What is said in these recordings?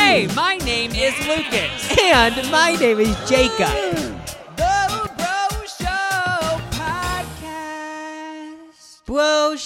Hey, my name is Lucas. And my name is Jacob. The Bro Show Podcast. Bro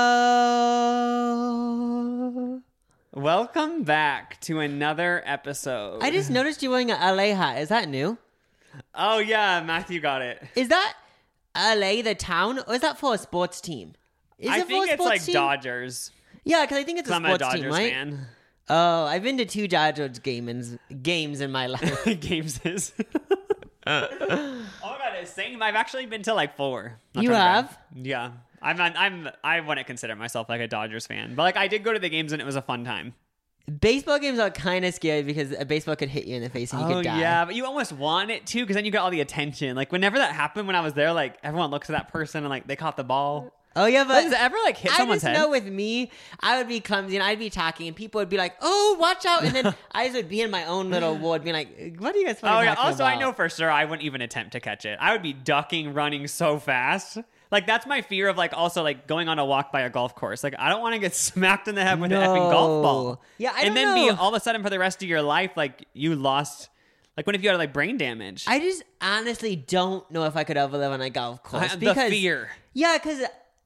Show. Welcome back to another episode. I just noticed you wearing an LA hat. Is that new? Oh, yeah, Matthew got it. Is that LA, the town, or is that for a sports team? Is I it for think a it's sports like team? Dodgers. Yeah, because I think it's a I'm a sports Dodgers team, right? fan. Oh, I've been to 2 Dodgers games in my life. Games is. Oh my god, it's same. I've actually been to like 4. Not You trying to brag. have? Yeah. I wouldn't consider myself like a Dodgers fan, but like I did go to the games and it was a fun time. Baseball games are kind of scary because a baseball could hit you in the face and you could die. Yeah, but you almost want it too because then you get all the attention. Like whenever that happened when I was there, like everyone looks at that person and like they caught the ball. Oh, yeah, but Does it ever like hit I someone's just head? know with me, I would be clumsy and I'd be talking and people would be like, oh, watch out. And then I just would be in my own little ward being like, what are you guys Oh yeah. talking Also, about? I know for sure I wouldn't even attempt to catch it. I would be ducking, running so fast. Like that's my fear of like also like going on a walk by a golf course. Like I don't want to get smacked in the head with an effing golf ball. Yeah, I and don't then know. be all of a sudden for the rest of your life like you lost. Like when if you had like brain damage. I just honestly don't know if I could ever live on a golf course. The fear. Yeah, because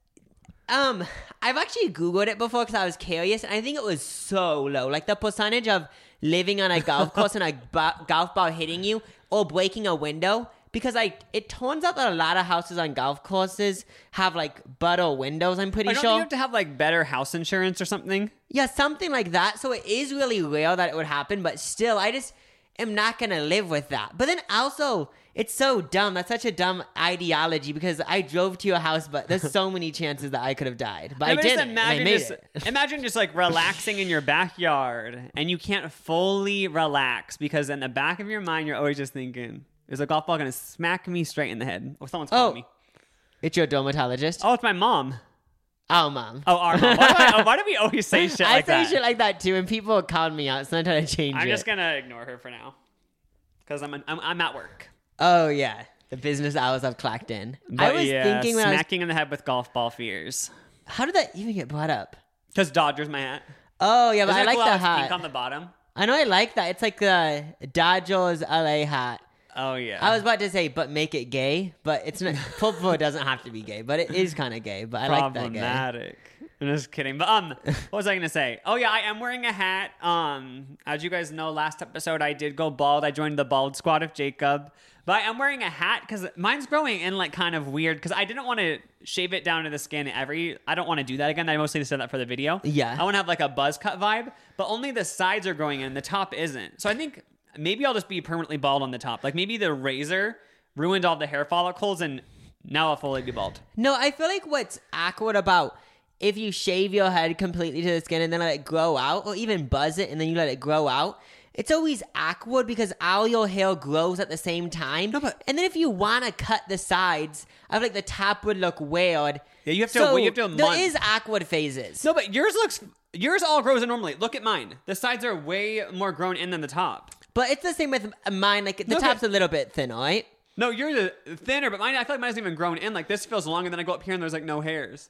I've actually Googled it before because I was curious, and I think it was so low. Like the percentage of living on a golf course and a golf ball hitting you or breaking a window. Because like it turns out that a lot of houses on golf courses have like butter windows. I'm pretty I don't sure. think you have to have like better house insurance or something. Yeah, something like that. So it is really rare that it would happen, but still, I just am not going to live with that. But then also, it's so dumb. That's such a dumb ideology because I drove to your house, but there's so many chances that I could have died. But I just didn't. and I imagine made just, it. imagine just like relaxing in your backyard and you can't fully relax because in the back of your mind, you're always just thinking, is a golf ball going to smack me straight in the head? Or someone's calling me. It's your dermatologist? Oh, it's my mom. Oh, Mom. Oh, our mom. Why do we always say shit like that? I say shit like that too, and people call me out, so I'm trying to change it. I'm just going to ignore her for now because I'm at work. Oh, yeah. The business hours have clocked in. But I was yeah, thinking when smacking in the head with golf ball fears. how did that even get brought up? Because Dodgers my hat. Oh, yeah, but Isn't I it like cool the how it's hat. pink on the bottom? I know I like that. It's like the Dodgers LA hat. Oh, yeah. I was about to say, but make it gay, but it's not. Football doesn't have to be gay, but it is kind of gay. But I like that gay. Problematic. I'm just kidding. But what was I gonna say? Oh yeah, I am wearing a hat. As you guys know, last episode I did go bald. I joined the bald squad of Jacob. But I am wearing a hat because mine's growing in like kind of weird because I didn't want to shave it down to the skin I don't want to do that again. I mostly just did that for the video. Yeah. I want to have like a buzz cut vibe, but only the sides are growing in. The top isn't. So I think maybe I'll just be permanently bald on the top. Like maybe the razor ruined all the hair follicles and now I'll fully be bald. No, I feel like what's awkward about if you shave your head completely to the skin and then let it grow out, or even buzz it and then you let it grow out, it's always awkward because all your hair grows at the same time. No, but- and then if you want to cut the sides, I feel like the top would look weird. Yeah, you have to. So you have to. there is awkward phases. No, but yours all grows in normally. Look at mine. The sides are way more grown in than the top. But it's the same with mine. Like the No, top's but- a little bit thinner, right? No, you're the thinner, but mine. I feel like mine hasn't even grown in. Like this feels longer than I go up here and there's like no hairs.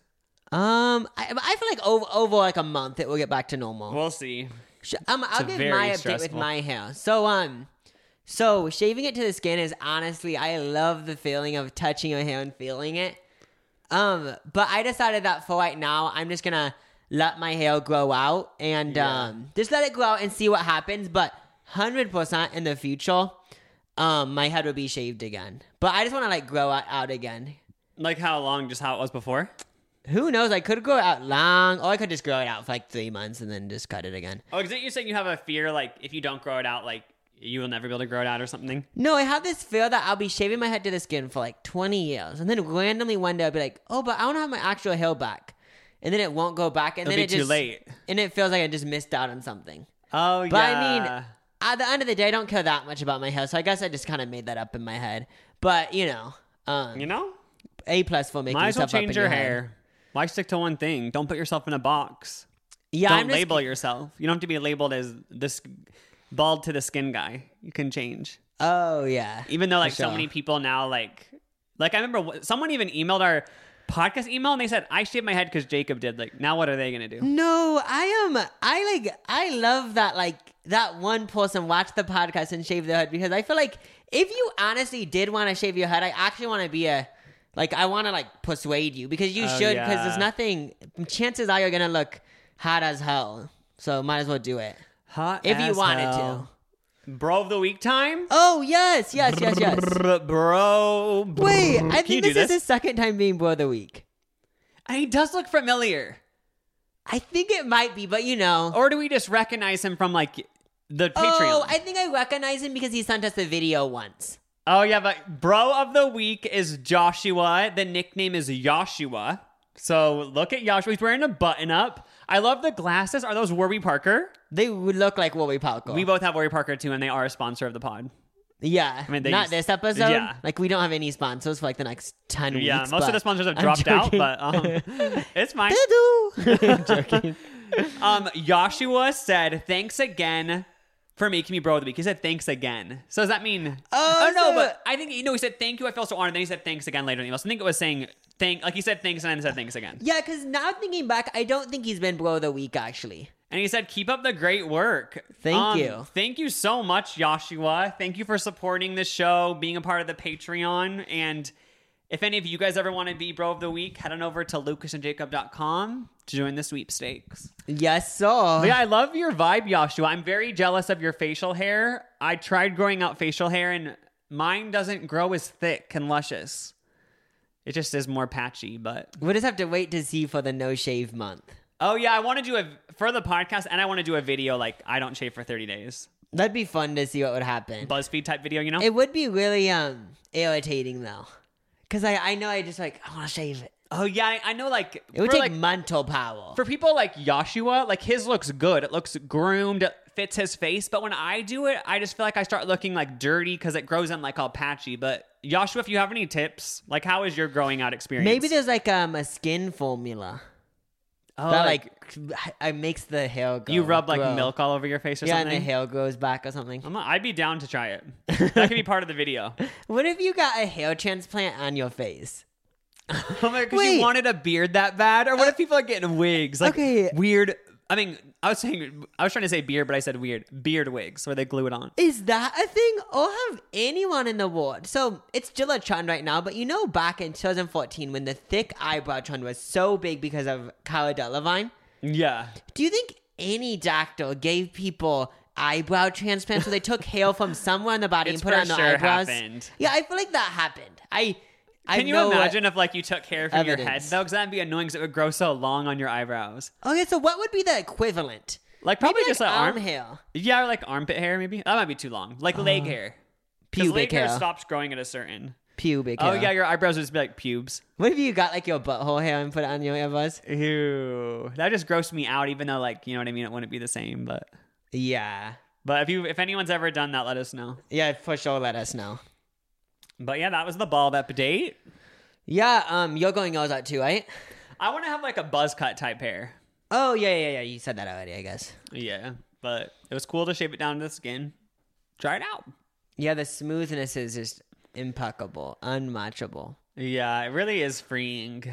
I feel like over like a month it will get back to normal. We'll see. I'll give very my update stressful. with my hair. So shaving it to the skin is honestly, I love the feeling of touching your hair and feeling it. But I decided that for right now, I'm just gonna let my hair grow out and just let it grow out and see what happens. But 100% in the future, my head will be shaved again. But I just want to like grow out again. Like how long? Just how it was before? Who knows? I could grow it out long, or I could just grow it out for like 3 months and then just cut it again. Oh, isn't you saying you have a fear like if you don't grow it out, like you will never be able to grow it out or something? No, I have this fear that I'll be shaving my head to the skin for like 20 years. And then randomly one day I'll be like, oh, but I want to have my actual hair back. And then it won't go back. And It'll then be too late. And it feels like I just missed out on something. Oh, But I mean, at the end of the day, I don't care that much about my hair. So I guess I just kind of made that up in my head. But, you know, A+ for making might as well stuff up in change your your head. hair. Why stick to one thing? Don't put yourself in a box. Yeah, Don't I'm just- label yourself. You don't have to be labeled as this bald to the skin guy. You can change. Oh, yeah. Even though like For so sure. many people now like I remember someone even emailed podcast email and they said I shaved my head because Jacob did. Like, now what are they gonna do? No, I love that, like, that one person watched the podcast and shaved their head, because I feel like if you honestly did want to shave your head, I actually want to be I want to, like, persuade you, because you should, because there's nothing, chances are you're gonna look hot as hell, so might as well do it. Hot if you as wanted hell. Bro of the week time? Oh, yes. Bro. Wait, I Can you think do this is his second time being Bro of the Week. And he does look familiar. I think it might be, but you know. Or do we just recognize him from, like, the Patreon? Oh, I think I recognize him because he sent us a video once. Oh, yeah, but Bro of the Week is Joshua. The nickname is Joshua. So look at Joshua. He's wearing a button-up. I love the glasses. Are those Warby Parker? They would look like Warby Parker. We both have Warby Parker, too, and they are a sponsor of the pod. Yeah. I mean, not this episode. Yeah. Like, we don't have any sponsors for, like, the next 10 weeks. Yeah, most of the sponsors have dropped out, but it's fine. I'm joking. Joshua said, thanks again for making me Bro of the Week. He said thanks again. So does that mean... Oh, no, so- but I think, he said thank you, I feel so honored. Then he said thanks again later in the email. So I think it was saying like he said thanks and then said thanks again. Yeah, because now thinking back, I don't think he's been Bro of the Week, actually. And he said, keep up the great work. Thank you. Thank you so much, Joshua. Thank you for supporting the show, being a part of the Patreon. And if any of you guys ever want to be Bro of the Week, head on over to lucasandjacob.com to join the sweepstakes. Yes, sir. But yeah, I love your vibe, Joshua. I'm very jealous of your facial hair. I tried growing out facial hair, and mine doesn't grow as thick and luscious. It just is more patchy, but... We'll just have to wait to see for the no shave month. Oh, yeah, I want to do for the podcast, and I want to do a video like I don't shave for 30 days. That'd be fun to see what would happen. BuzzFeed type video, you know? It would be really irritating, though. Because I know I just, like, I want to shave it. Oh, yeah, I know, like... It would for, take like, mental power. For people like Joshua, like, his looks good. It looks groomed, it fits his face. But when I do it, I just feel like I start looking, like, dirty because it grows in, like, all patchy. But, Joshua, if you have any tips, like, how is your growing out experience? Maybe there's, like, a skin formula. Oh, that, like, it makes the hair grow. you rub, like, grow. milk all over your face or Yeah, something? and the hair grows back or something. I'd be down to try it. That could be part of the video. What if you got a hair transplant on your face? Oh my, because Wait. you wanted a beard that bad? Or what if people are getting wigs? Like, Okay. weird... I mean, I was trying to say beard, but I said weird. Beard wigs, where they glue it on. Is that a thing? Or have anyone in the world? So it's still a trend right now, but you know back in 2014 when the thick eyebrow trend was so big because of Cara Delevingne? Yeah. Do you think any doctor gave people eyebrow transplants where they took hair from somewhere in the body It's and put it on for their sure eyebrows? happened. Yeah, I feel like that happened. Can you imagine if, like, you took hair from your head, evidence. though? Because that'd be annoying because it would grow so long on your eyebrows. Okay, so what would be the equivalent? Like, probably Maybe just like like arm hair. Yeah, or like armpit hair, maybe. That might be too long. Like leg hair. 'Cause Pubic leg hair hair. stops growing at a certain... Pubic Oh, hair. yeah, your eyebrows would just be like pubes. What if you got like your butthole hair and put it on your earbuds? Ew. That just grossed me out, even though, like, you know what I mean? It wouldn't be the same, but... Yeah. But if anyone's ever done that, let us know. Yeah, for sure, let us know. But yeah, that was the bald update. Yeah, you're going yours out too, right? I want to have like a buzz cut type hair. Oh, yeah. You said that already, I guess. Yeah, but it was cool to shape it down to the skin. Try it out. Yeah, the smoothness is just impeccable, unmatchable. Yeah, it really is freeing.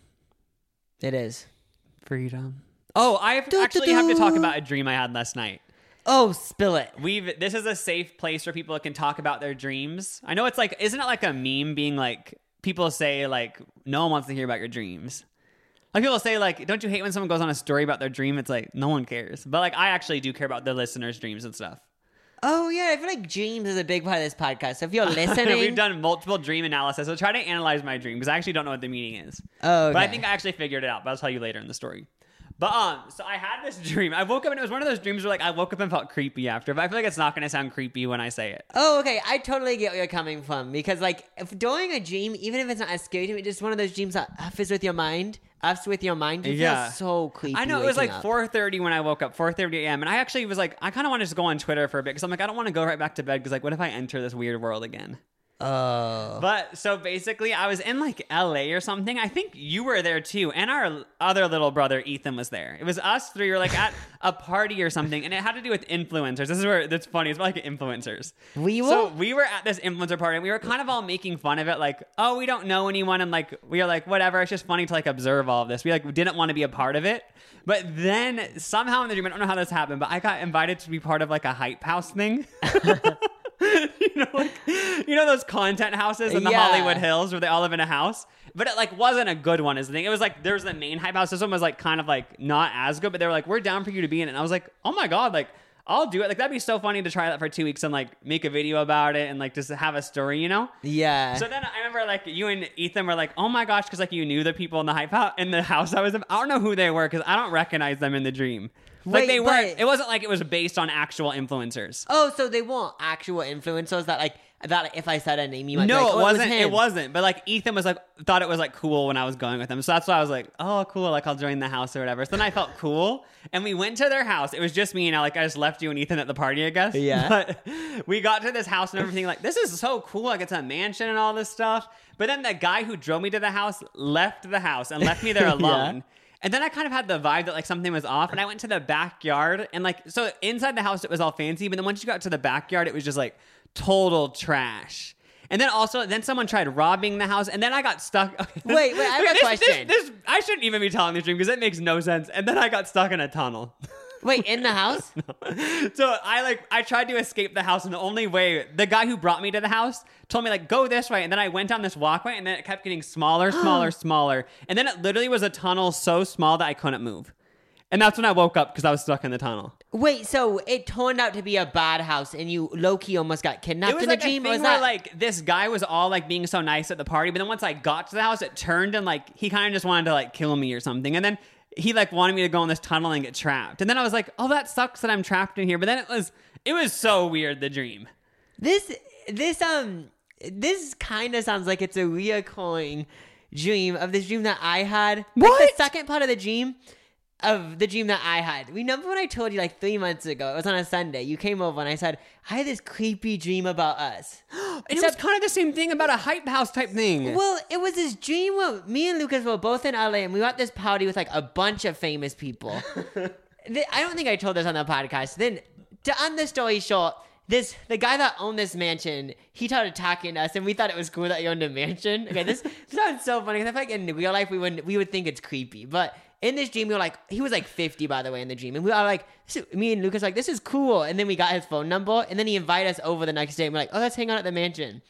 It is. Freedom. Oh, I actually have to talk about a dream I had last night. Oh, spill it. This is a safe place where people can talk about their dreams. I know it's like, isn't it like a meme being like, people say like, no one wants to hear about your dreams. Like people say like, don't you hate when someone goes on a story about their dream? It's like, no one cares. But like, I actually do care about the listeners' dreams and stuff. Oh, yeah, I feel like dreams is a big part of this podcast. So if you're listening... We've done multiple dream analysis. So try to analyze my dream because I actually don't know what the meaning is. Oh, okay. But I think I actually figured it out. But I'll tell you later in the story. But so I had this dream. I woke up and it was one of those dreams where like I woke up and felt creepy after. But I feel like it's not going to sound creepy when I say it. Oh, okay. I totally get where you're coming from. Because, like, if during a dream, even if it's not as scary to me, it's just one of those dreams that F's with your mind. You Yeah. feel so creepy. I know it was like waking up. 4:30 when I woke up, 4:30 a.m. And I actually was like, I kind of want to just go on Twitter for a bit because I'm like, I don't want to go right back to bed because like, what if I enter this weird world again? Oh. But so basically, I was in like LA or something. I think you were there too. And our other little brother, Ethan, was there. It was us three. We were like at a party or something. And it had to do with influencers. This is where that's funny. It's like influencers. So we were at this influencer party and we were kind of all making fun of it. Like, oh, we don't know anyone. And like, we were like, whatever. It's just funny to like observe all of this. We like didn't want to be a part of it. But then somehow in the dream, I don't know how this happened, but I got invited to be part of like a hype house thing. You know those content houses in the Hollywood Hills where they all live in a house? But it like wasn't a good one is the thing. It was like there was the main hype house. This one was like kind of like not as good, but they were like, we're down for you to be in it. And I was like, oh my God, like I'll do it. Like that'd be so funny to try that for 2 weeks and like make a video about it and like just have a story, you know? Yeah. So then I remember like you and Ethan were like, oh my gosh, because like you knew the people in the hype house in the house I was in. I don't know who they were because I don't recognize them in the dream. Like they weren't. It wasn't like it was based on actual influencers. Oh, so they weren't actual influencers that if I said a name, you might be no, like, it wasn't. It it wasn't. But like Ethan was like thought it was like cool when I was going with them. So that's why I was like, oh, cool. Like I'll join the house or whatever. So then I felt cool, and we went to their house. It was just me and I just left you and Ethan at the party, I guess. Yeah. But we got to this house and everything. Like this is so cool. Like it's a mansion and all this stuff. But then the guy who drove me to the house left the house and left me there alone. Yeah. And then I kind of had the vibe that like something was off, and I went to the backyard and like so inside the house it was all fancy, but then once you got to the backyard it was just like total trash. And then someone tried robbing the house, and then I got stuck. Okay, wait, I have a question. I shouldn't even be telling this dream because it makes no sense. And then I got stuck in a tunnel. Wait, in the house? No. So I tried to escape the house, and the only way, the guy who brought me to the house told me like, go this way. And then I went down this walkway, and then it kept getting smaller, smaller. And then it literally was a tunnel so small that I couldn't move. And that's when I woke up because I was stuck in the tunnel. Wait, so it turned out to be a bad house, and you low-key almost got kidnapped in the dream? It was like this guy was all like being so nice at the party, but then once I got to the house, it turned and like he kind of just wanted to like kill me or something. And then he like wanted me to go in this tunnel and get trapped. And then I was like, oh, that sucks that I'm trapped in here. But then it was so weird, the dream. This kind of sounds like it's a reoccurring dream of this dream that I had. What? Like the second part of the dream that I had. Remember when I told you like 3 months ago, it was on a Sunday, you came over and I said, I had this creepy dream about us. And it was kind of the same thing about a hype house type thing. Well, it was this dream where me and Lucas were both in LA and we were at this party with like a bunch of famous people. I don't think I told this on the podcast. Then to end the story short, the guy that owned this mansion, he started attacking us, and we thought it was cool that he owned a mansion. Okay, this sounds so funny because I feel like in real life we would think it's creepy, but in this dream we were like, he was like 50 by the way in the dream, and we were like, me and Lucas were like, this is cool, and then we got his phone number, and then he invited us over the next day, and we're like, oh, let's hang out at the mansion.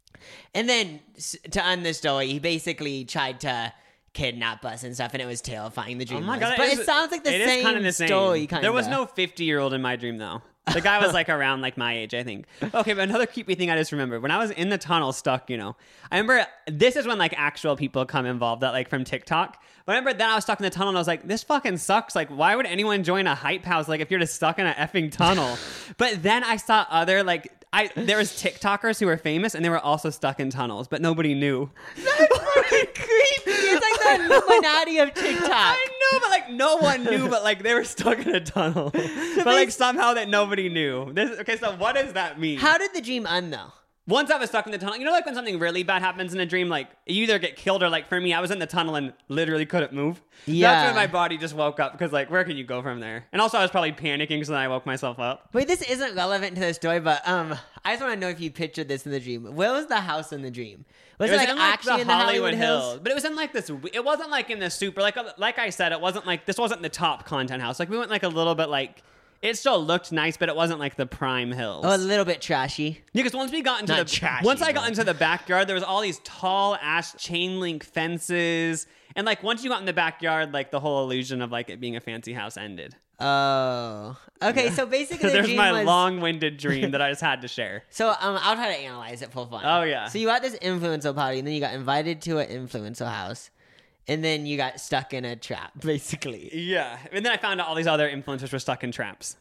And then to end the story, he basically tried to kidnap us and stuff, and it was terrifying. The dream, oh my God, but it sounds like the same story. Kind of. There was no 50-year-old in my dream though. The guy was like around like my age, I think. Okay, but another creepy thing I just remembered. When I was in the tunnel stuck, I remember this is when like actual people come involved that like from TikTok. But I remember then I was stuck in the tunnel and I was like, this fucking sucks. Like, why would anyone join a hype house like if you're just stuck in an effing tunnel? But then I saw other there was TikTokers who were famous and they were also stuck in tunnels, but nobody knew. That's fucking creepy. It's like the Illuminati of TikTok. I know, but like no one knew, but like they were stuck in a tunnel. But like somehow that nobody knew. Okay, so what does that mean? How did the dream end though? Once I was stuck in the tunnel, like when something really bad happens in a dream, like you either get killed or like for me, I was in the tunnel and literally couldn't move. Yeah. That's when my body just woke up because like where can you go from there? And also I was probably panicking, so then I woke myself up. Wait, this isn't relevant to the story, but I just want to know if you pictured this in the dream. Where was the house in the dream? Was it like in, actually in the Hollywood Hills? But it was in like this. It wasn't like in the super like I said, it wasn't like this wasn't the top content house. Like we went like a little bit like. It still looked nice, but it wasn't like the prime hills. Oh, a little bit trashy. Yeah, because once we got into I got into the backyard, there was all these tall ash chain link fences, and like once you got in the backyard, like the whole illusion of like it being a fancy house ended. Oh, okay. Yeah. So basically, there's my long-winded dream that I just had to share. So I'll try to analyze it for fun. Oh yeah. So you got this influencer party, and then you got invited to an influencer house. And then you got stuck in a trap, basically. Yeah. And then I found out all these other influencers were stuck in traps.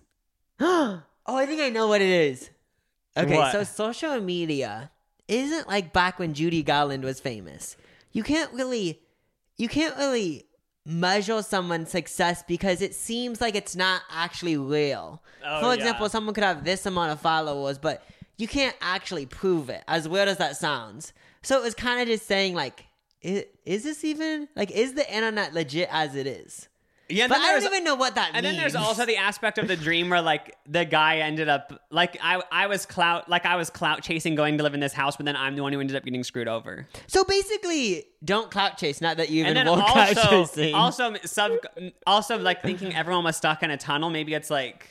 Oh, I think I know what it is. Okay, what? So social media isn't like back when Judy Garland was famous. You can't really measure someone's success because it seems like it's not actually real. For example, someone could have this amount of followers, but you can't actually prove it, as weird as that sounds. So it was kind of just saying, like, is this even, like, is the internet legit as it is? Yeah, but I don't even know what that means. And then there's also the aspect of the dream where, like, the guy ended up, like, I was clout chasing going to live in this house, but then I'm the one who ended up getting screwed over. So basically, don't clout chase. Not that you even and want clout chasing. Also, like, thinking everyone was stuck in a tunnel. Maybe it's like,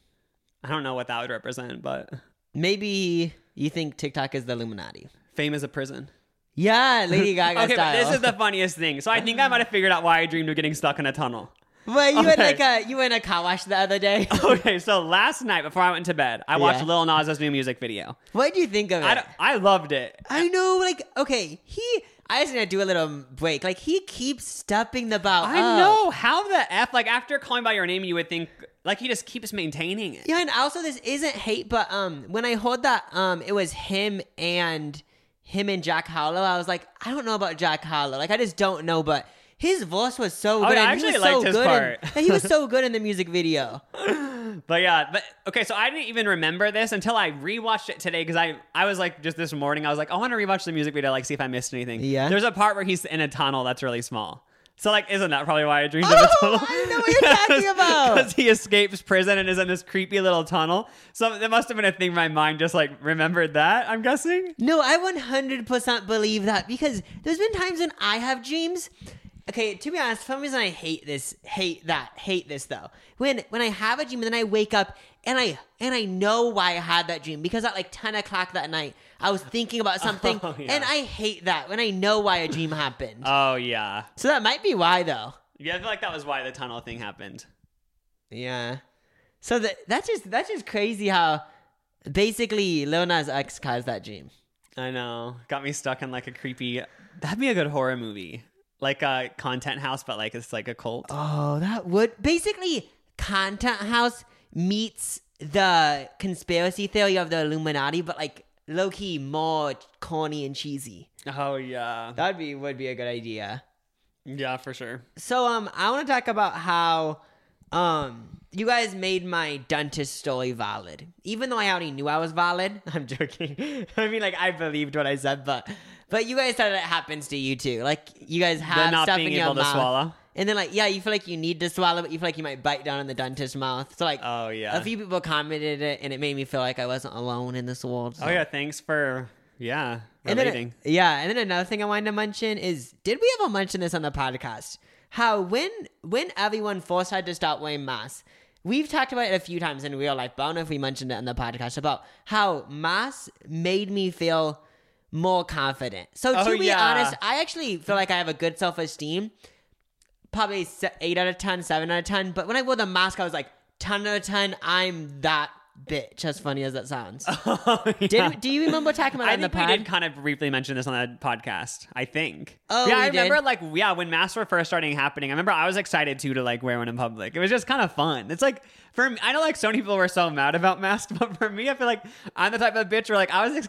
I don't know what that would represent, but maybe you think TikTok is the Illuminati. Fame is a prison. Yeah, Lady Gaga okay, style. but this is the funniest thing. So I think I might have figured out why I dreamed of getting stuck in a tunnel. Well, you went a car wash the other day. Okay, so last night before I went to bed, I watched Lil Nas' new music video. What did you think of it? I loved it. I know, like, okay, I just gonna do a little break. Like, he keeps stepping the ball. I know. How the F? Like, after calling by your name, you would think, like, he just keeps maintaining it. Yeah, and also this isn't hate, but when I heard that it was him and Jack Harlow, I was like, I don't know about Jack Harlow. Like, I just don't know, but his voice was so good. I actually liked his part. He was so good in the music video. But okay, so I didn't even remember this until I rewatched it today because I was like, just this morning, I was like, I want to rewatch the music video, like, see if I missed anything. Yeah. There's a part where he's in a tunnel that's really small. So, like, isn't that probably why I dreamed of a tunnel? I know what you're talking about. Because he escapes prison and is in this creepy little tunnel. So there must have been a thing my mind just, like, remembered that, I'm guessing. No, I 100% believe that because there's been times when I have dreams. Okay, to be honest, for some reason I hate this though. When I have a dream and then I wake up and I know why I had that dream because at like 10 o'clock that night I was thinking about something and I hate that when I know why a dream happened. Oh yeah. So that might be why though. Yeah, I feel like that was why the tunnel thing happened. Yeah. So that's just crazy how basically Lil Nas X caused that dream. I know. Got me stuck in like a creepy. That'd be a good horror movie. Like a Content House, but like it's like a cult. Oh, that would basically Content House meets the conspiracy theory of the Illuminati, but like low key more corny and cheesy. Oh yeah, would be a good idea. Yeah, for sure. So I want to talk about how you guys made my dentist story valid, even though I already knew I was valid. I'm joking. I mean, like I believed what I said, but you guys said it happens to you too. Like you guys have not stuff being in your able to mouth, swallow. And then like you feel like you need to swallow, but you feel like you might bite down in the dentist's mouth. So like, oh yeah, a few people commented it, and it made me feel like I wasn't alone in this world. So. Oh yeah, thanks for relating. And then another thing I wanted to mention is, did we ever mention this on the podcast? How when everyone first had to stop wearing masks. We've talked about it a few times in real life, but I don't know if we mentioned it on the podcast about how masks made me feel more confident. So to be honest, I actually feel like I have a good self-esteem. Probably 8 out of 10, 7 out of 10. But when I wore the mask, I was like, 10 out of 10, I'm that bitch. As funny as that sounds. Oh, yeah. Do you remember talking about it in the pod? I think we did kind of briefly mention this on the podcast, I think. Oh, yeah, I did? remember when masks were first starting happening, I remember I was excited too to like wear one in public. It was just kind of fun. It's like, for me, I know like so many people were so mad about masks, but for me, I feel like I'm the type of bitch where like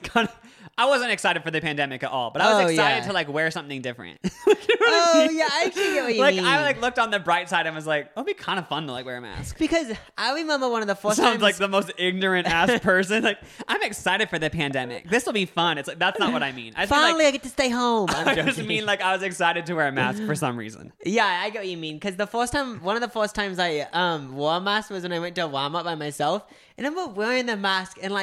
I wasn't excited for the pandemic at all, but I was excited to like wear something different. You know I mean? Yeah, I actually get what you like, mean. I like looked on the bright side and was like, it'll be kind of fun to like wear a mask. Because I remember one of the first Sounds times... like the most ignorant ass person. Like, I'm excited for the pandemic. This will be fun. It's like, that's not what I mean. Finally, I get to stay home. I just mean like I was excited to wear a mask for some reason. Yeah, I get what you mean. Because one of the first times I wore a mask was when I went to Walmart by myself, and I remember wearing the mask and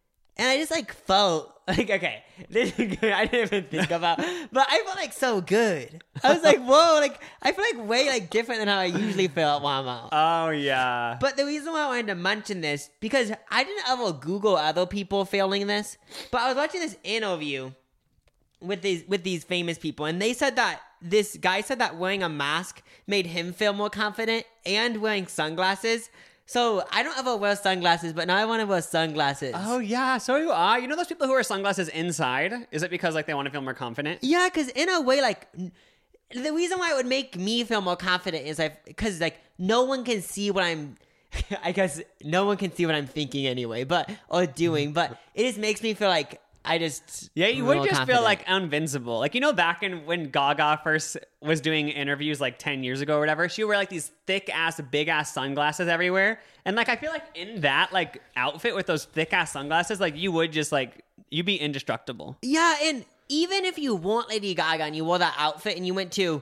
I just like felt like, okay, this is good. I didn't even think about, but I felt like so good. I was like, whoa, like I feel like way like different than how I usually feel at Walmart. Oh yeah. But the reason why I wanted to mention this, because I didn't ever Google other people feeling this, but I was watching this interview with these famous people, and they said that this guy said that wearing a mask made him feel more confident, and wearing sunglasses. So I don't ever wear sunglasses, but now I want to wear sunglasses. Oh yeah, so you are. You know those people who wear sunglasses inside? Is it because like they want to feel more confident? Yeah, because in a way, like the reason why it would make me feel more confident is because like no one can see what I'm. I guess no one can see what I'm thinking anyway, or doing. But it just makes me feel like I just Yeah, you would real just feel confident. like invincible. Like, you know, back in when Gaga first was doing interviews like 10 years ago or whatever, she would wear like these thick ass, big ass sunglasses everywhere. And like, I feel like in that like outfit with those thick ass sunglasses, like you would just like, you'd be indestructible. Yeah, and even if you weren't Lady Gaga and you wore that outfit and you went to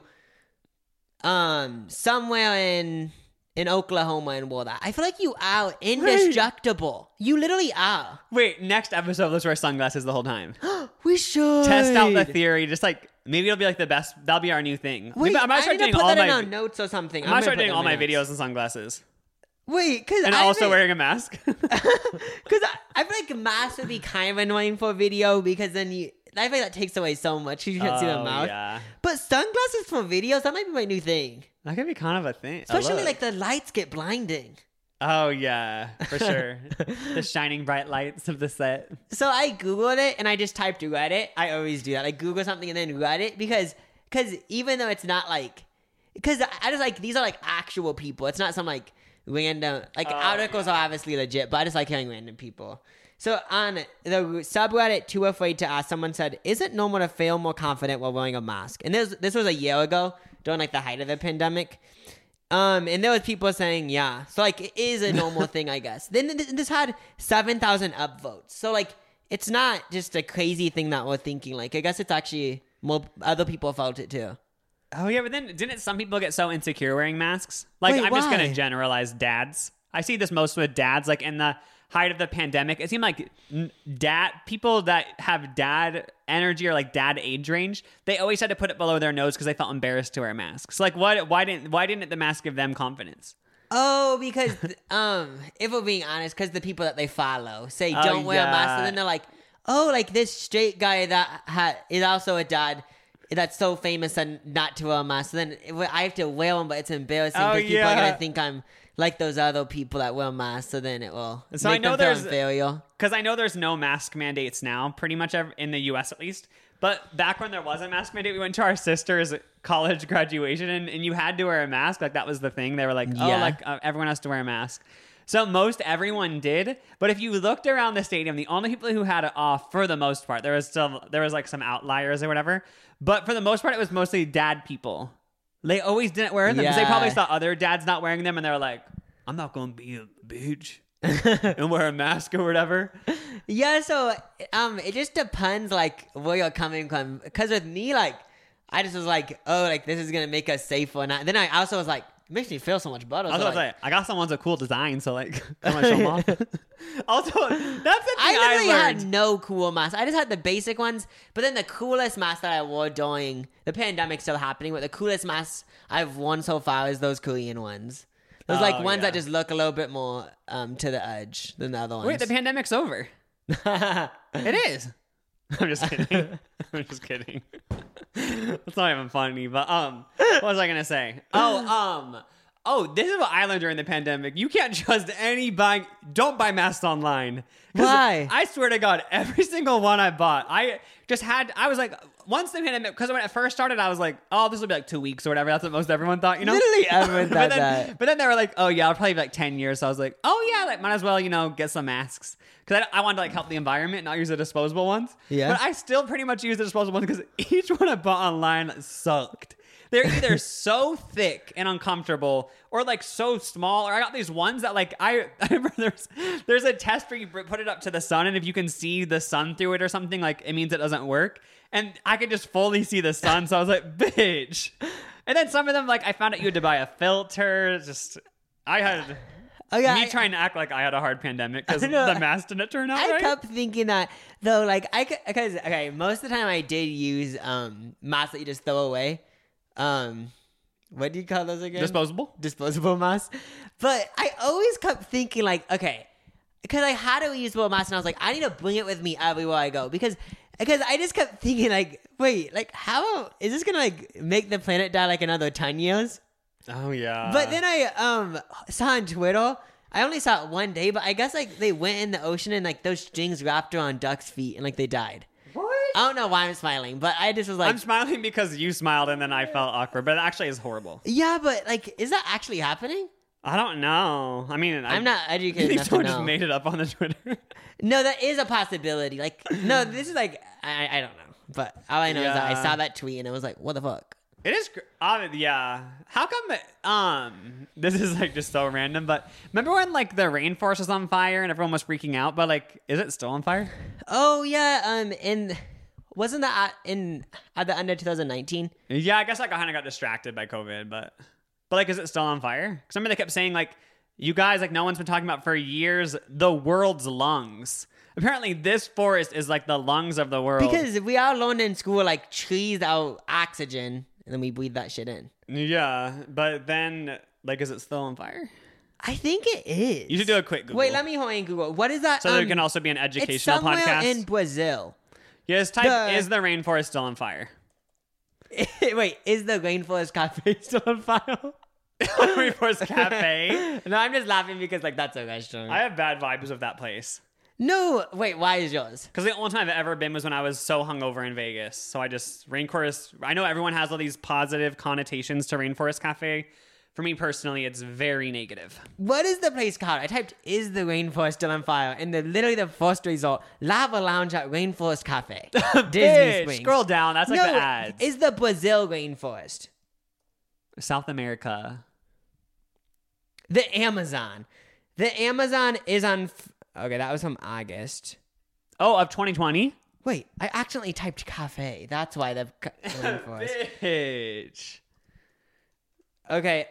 somewhere in Oklahoma and wore that, I feel like you are indestructible. You literally are. Wait, next episode, let's wear sunglasses the whole time. We should Test out the theory. Just like, maybe it'll be like the best. That'll be our new thing. Wait, I might I start need to doing put all that in my. our notes or something. I might start gonna doing put all them my in notes. videos in sunglasses. Wait, because And also wearing a mask. Because I feel like masks would be kind of annoying for video because then I feel like that takes away so much. You can't see the mouth. Yeah. But sunglasses for videos, that might be my new thing. That could be kind of a thing. Especially look. like the lights get blinding. Oh, yeah, for sure. The shining bright lights of the set. So I Googled it and I just typed Reddit. I always do that. I Google something and then Reddit because even though it's not like, because I just like, these are like actual people. It's not some like random, like articles are obviously legit, but I just like hearing random people. So on the subreddit Too Afraid to Ask, someone said, is it normal to feel more confident while wearing a mask? And this was a year ago during like the height of the pandemic. And there was people saying, yeah. So like it is a normal thing, I guess. Then this had 7,000 upvotes. So like it's not just a crazy thing that we're thinking. Like I guess it's actually more other people felt it too. Oh, yeah, but then didn't some people get so insecure wearing masks? Like, Wait, I'm just going why? to generalize dads. I see this most with dads. Like, in the height of the pandemic, it seemed like people that have dad energy or like dad age range, they always had to put it below their nose because they felt embarrassed to wear masks. Like, why didn't the mask give them confidence? Oh, because if we're being honest, because the people that they follow say don't wear a mask, and then they're like, oh, like this straight guy that is also a dad that's so famous and not to wear a mask. So then I have to wear one, but it's embarrassing because people are gonna think I'm like those other people that wear masks. So then it will So make I know them feel there's inferior. because I know there's no mask mandates now, pretty much in the U.S. at least. But back when there was a mask mandate, we went to our sister's college graduation, and you had to wear a mask. Like that was the thing. They were like, oh, Yeah. like everyone has to wear a mask. So most everyone did, but if you looked around the stadium, the only people who had it off for the most part, there was like some outliers or whatever, but for the most part, it was mostly dad people. They always didn't wear them because they probably Yeah. saw other dads not wearing them, and they're like, I'm not going to be a bitch and wear a mask or whatever. Yeah, so it just depends like where you're coming from. Because with me, like I just was like, oh, like this is gonna make us safer. And then I also was like, it makes me feel so much better. I was So, about to like, say, I got some ones with cool design, so like, I'm gonna show them off. Also, that's the thing I literally learned. had no cool masks. I just had the basic ones. But then the coolest mask that I wore during the pandemic still happening, but the coolest masks I've worn so far is those Korean ones. Those like Oh, ones yeah. that just look a little bit more to the edge than the other ones. Wait, the pandemic's over. It is. I'm just kidding. I'm just kidding. That's not even funny, but what was I gonna say? Oh, this is what I learned during the pandemic. You can't trust don't buy masks online. 'Cause Why? I swear to God, every single one I bought, I was like, once the pandemic, because when it first started, I was like, oh, this will be like 2 weeks or whatever. That's what most everyone thought, you know? Literally everyone thought that. But then they were like, oh yeah, I'll probably be like 10 years. So I was like, oh yeah, like might as well, get some masks. Because I wanted to like help the environment, not use the disposable ones. Yeah. But I still pretty much use the disposable ones because each one I bought online sucked. They're either so thick and uncomfortable or like so small, or I got these ones that like I remember there's a test where you put it up to the sun, and if you can see the sun through it or something, like it means it doesn't work. And I could just fully see the sun, so I was like, bitch. And then some of them, like I found out you had to buy a filter. Me trying to act like I had a hard pandemic because the mask didn't turn out I right. kept thinking that though, like most of the time I did use masks that you just throw away. What do you call those again? Disposable masks. But I always kept thinking like, okay, because I had a reusable mask and I was like, I need to bring it with me everywhere I go because I just kept thinking like, wait, like how is this gonna like make the planet die like another 10 years? Oh yeah. But then I saw on Twitter, I only saw it one day, but I guess like they went in the ocean and like those strings wrapped around ducks' feet and like they died. What? I don't know why I'm smiling, but I just was like, I'm smiling because you smiled and then I felt awkward, but it actually is horrible. yeah, but like, is that actually happening? I don't know. I mean, I'm not educated enough to someone know. just made it up on the Twitter. No, that is a possibility. Like, no, this is like, I don't know. But all I know is that I Yeah. saw that tweet and I was like, what the fuck? It is, yeah. How come? This is like just so random. But remember when like the rainforest was on fire and everyone was freaking out? But like, is it still on fire? Oh, yeah. Wasn't that at the end of 2019? Yeah, I guess I kind of got distracted by COVID, but like, is it still on fire? Because remember they kept saying like, you guys, like, no one's been talking about for years the world's lungs. Apparently, this forest is like the lungs of the world. Because we all learned in school, like, trees out oxygen, and then we breathe that shit in. Yeah, but then like, is it still on fire? I think it is. You should do a quick Google. Wait, let me hold on Google. What is that? So there can also be an it's educational somewhere podcast. in Brazil. Yes, type is the rainforest still on fire? Wait, is the Rainforest Cafe still on fire? Rainforest Cafe. No, I'm just laughing because, like, that's a restaurant. I have bad vibes of that place. No, wait, why is yours? Because the only time I've ever been was when I was so hungover in Vegas. So Rainforest, I know everyone has all these positive connotations to Rainforest Cafe. For me personally, it's very negative. What is the place called? I typed, is the rainforest still on fire? And literally the first result, Lava Lounge at Rainforest Cafe. Disney Bitch, Springs. scroll down. That's like no, the ads. is the Brazil rainforest. South America. The Amazon. The Amazon is on... Okay, that was from August. Oh, of 2020? Wait, I accidentally typed cafe. That's why the rainforest. Bitch. Okay,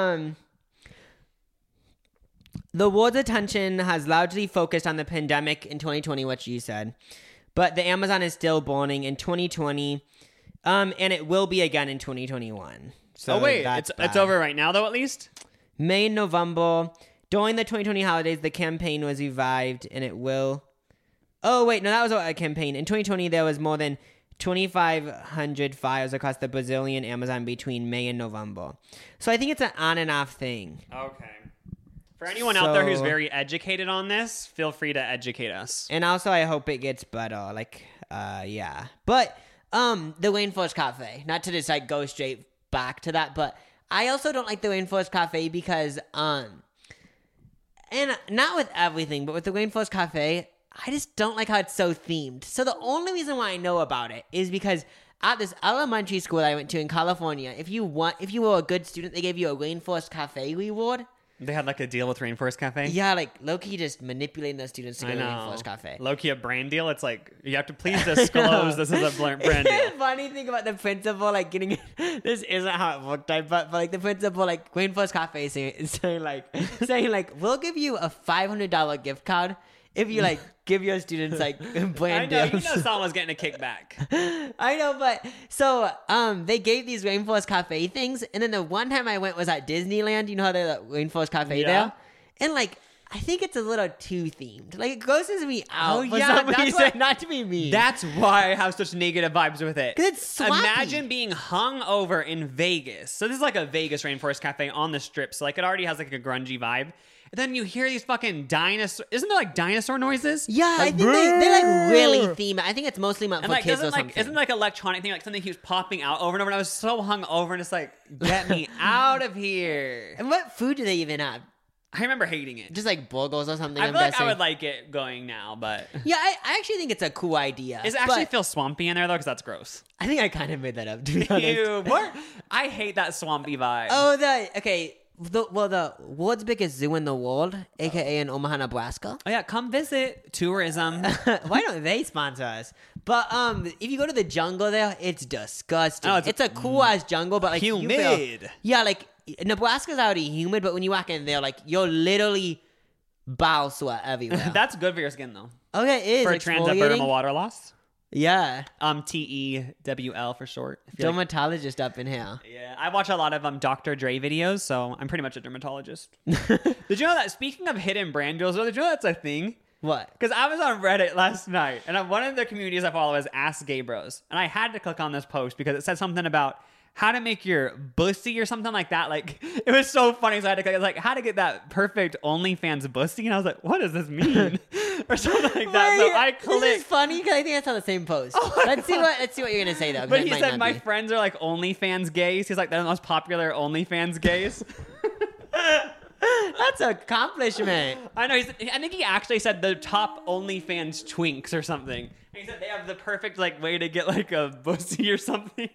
the world's attention has largely focused on the pandemic in 2020, which you said, but the Amazon is still burning in 2020, and it will be again in 2021. So Oh, wait. that's It's bad. over right now, though, at least? May and November. During the 2020 holidays, the campaign was revived, and it will... Oh, wait, no, that was a campaign. In 2020, there was more than 2,500 fires across the Brazilian Amazon between May and November. So I think it's an on and off thing. Okay. For anyone out there who's So- very educated on this, feel free to educate us. And also, I hope it gets better. Like, yeah. But, the Rainforest Cafe, not to just, like, go straight back to that, but I also don't like the Rainforest Cafe because, and not with everything, but with the Rainforest Cafe, I just don't like how it's so themed. So the only reason why I know about it is because at this elementary school I went to in California, if you were a good student, they gave you a Rainforest Cafe reward. They had like a deal with Rainforest Cafe? Yeah, like low-key just manipulating those students to go I to know. Rainforest Cafe. Low-key a brand deal. It's like, you have to please disclose this is a brand deal. Funny thing about the principal, like getting this isn't how it worked, but like the principal, like Rainforest Cafe saying like we'll give you a $500 gift card if you like give your students like I brand know, you deals. know someone was getting a kickback. I know, but so they gave these Rainforest Cafe things, and then the one time I went was at Disneyland. You know how they have that Rainforest Cafe Yeah. there, and like I think it's a little too themed. Like it grosses me out. Oh, for yeah, some that's reason. what- Not to be mean. That's why I have such negative vibes with it. 'Cause it's swampy. Imagine being hung over in Vegas. So this is like a Vegas Rainforest Cafe on the strip. So like it already has like a grungy vibe. And then you hear these fucking dinosaur. Isn't there like dinosaur noises? Yeah, I Like, think they like really theme it. I think it's mostly meant And for like, kids or doesn't something. like, isn't like electronic thing like something keeps popping out over and over? And I was so hung over and it's like, get me out of here. And what food do they even have? I remember hating it. Just like burgers or something. I I'm feel like guessing. I would like it going now, but Yeah, I actually think it's a cool idea. does it actually but feel swampy in there though? Because that's gross. I think I kind of made that up, to be honest. Ew, what? I hate that swampy vibe. Oh, the world's biggest zoo in the world, aka in Omaha, Nebraska. Oh, yeah, come visit. Tourism. Why don't they sponsor us? But if you go to the jungle there, it's disgusting. Oh, it's a cool ass jungle, but like you feel- humid. yeah, like Nebraska's already humid, but when you walk in there, like you're literally bowel sweat everywhere. That's good for your skin though. Okay, it is For exfoliating. transdermal water loss. Yeah, TEWL for short. If you like- dermatologist up in here. Yeah, I watch a lot of Dr. Dre videos, so I'm pretty much a dermatologist. Did you know that? Speaking of hidden brand deals, did you know that's a thing? What? Because I was on Reddit last night, and one of the communities I follow is Ask Gay Bros, and I had to click on this post because it said something about how to make your bussy or something like that. Like, it was so funny, so I had to click. It was like, how to get that perfect OnlyFans bussy, and I was like, what does this mean? Or something like that. So I This is clicked. funny because I think that's on the same post. Let's see what you're gonna say though. 'cause But it he might said not my be. friends are like OnlyFans gays. He's like, they're the most popular OnlyFans gays. That's an accomplishment. I know. I think he actually said the top OnlyFans twinks or something. And he said they have the perfect like way to get like a pussy or something.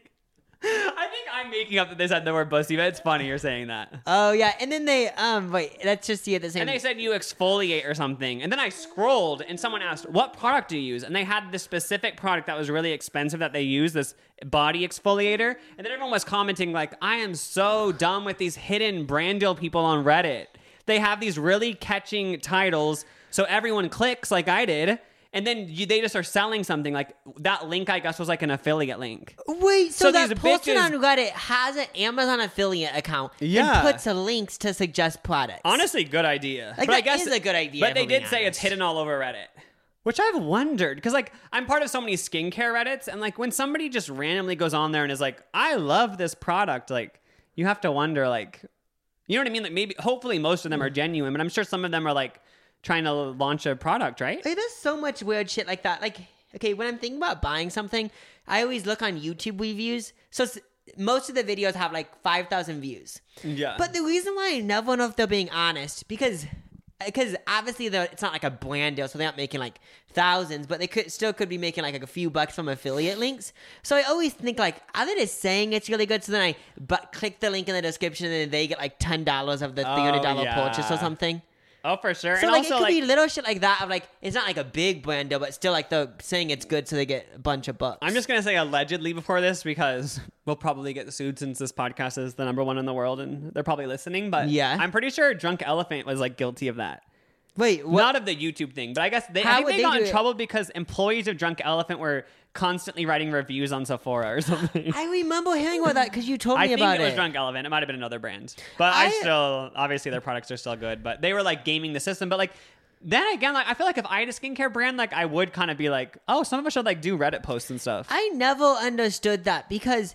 I think I'm making up that they said the word pussy, but it's funny you're saying that. Oh yeah, and then they wait, let's just see at the same. And they said you exfoliate or something. And then I scrolled and someone asked, what product do you use? And they had this specific product that was really expensive that they use, this body exfoliator. And then everyone was commenting like, I am so dumb with these hidden brand deal people on Reddit. They have these really catching titles, so everyone clicks like I did. And then they just are selling something. Like that link, I guess, was like an affiliate link. Wait, so that these person bitches- on Reddit has an Amazon affiliate account Yeah. and puts links to suggest products. Honestly, good idea. Like, but I that guess is a good idea, But if they I'm being did say it's honest. hidden all over Reddit, which I've wondered because like I'm part of so many skincare Reddits, and like when somebody just randomly goes on there and is like, "I love this product," like you have to wonder, like, you know what I mean? Like maybe, hopefully, most of them are genuine, but I'm sure some of them are like trying to launch a product, right? Like, there's so much weird shit like that. Like, okay, when I'm thinking about buying something, I always look on YouTube reviews. So most of the videos have like 5,000 views. Yeah. But the reason why I never know if they're being honest, because obviously it's not like a brand deal, so they're not making like thousands, but they could be making like a few bucks from affiliate links. So I always think like, are they just saying it's really good? So then I click the link in the description and then they get like $10 of the $300 yeah. purchase or something. Oh, for sure. So and like also, it could be little shit like that of like, it's not like a big brand deal, but still like they're saying it's good so they get a bunch of bucks. I'm just gonna say allegedly before this because we'll probably get sued since this podcast is the number one in the world and they're probably listening. But Yeah. I'm pretty sure Drunk Elephant was like guilty of that. Wait, what? Not of the YouTube thing, but I guess How I think would they they got do in it? trouble because employees of Drunk Elephant were constantly writing reviews on Sephora or something. I remember hearing about that because you told me I think about it was Drunk Elephant. It might have been another brand, but I still obviously their products are still good. But they were like gaming the system. But like then again, like I feel like if I had a skincare brand, like I would kind of be like, oh, some of us should like do Reddit posts and stuff. I never understood that because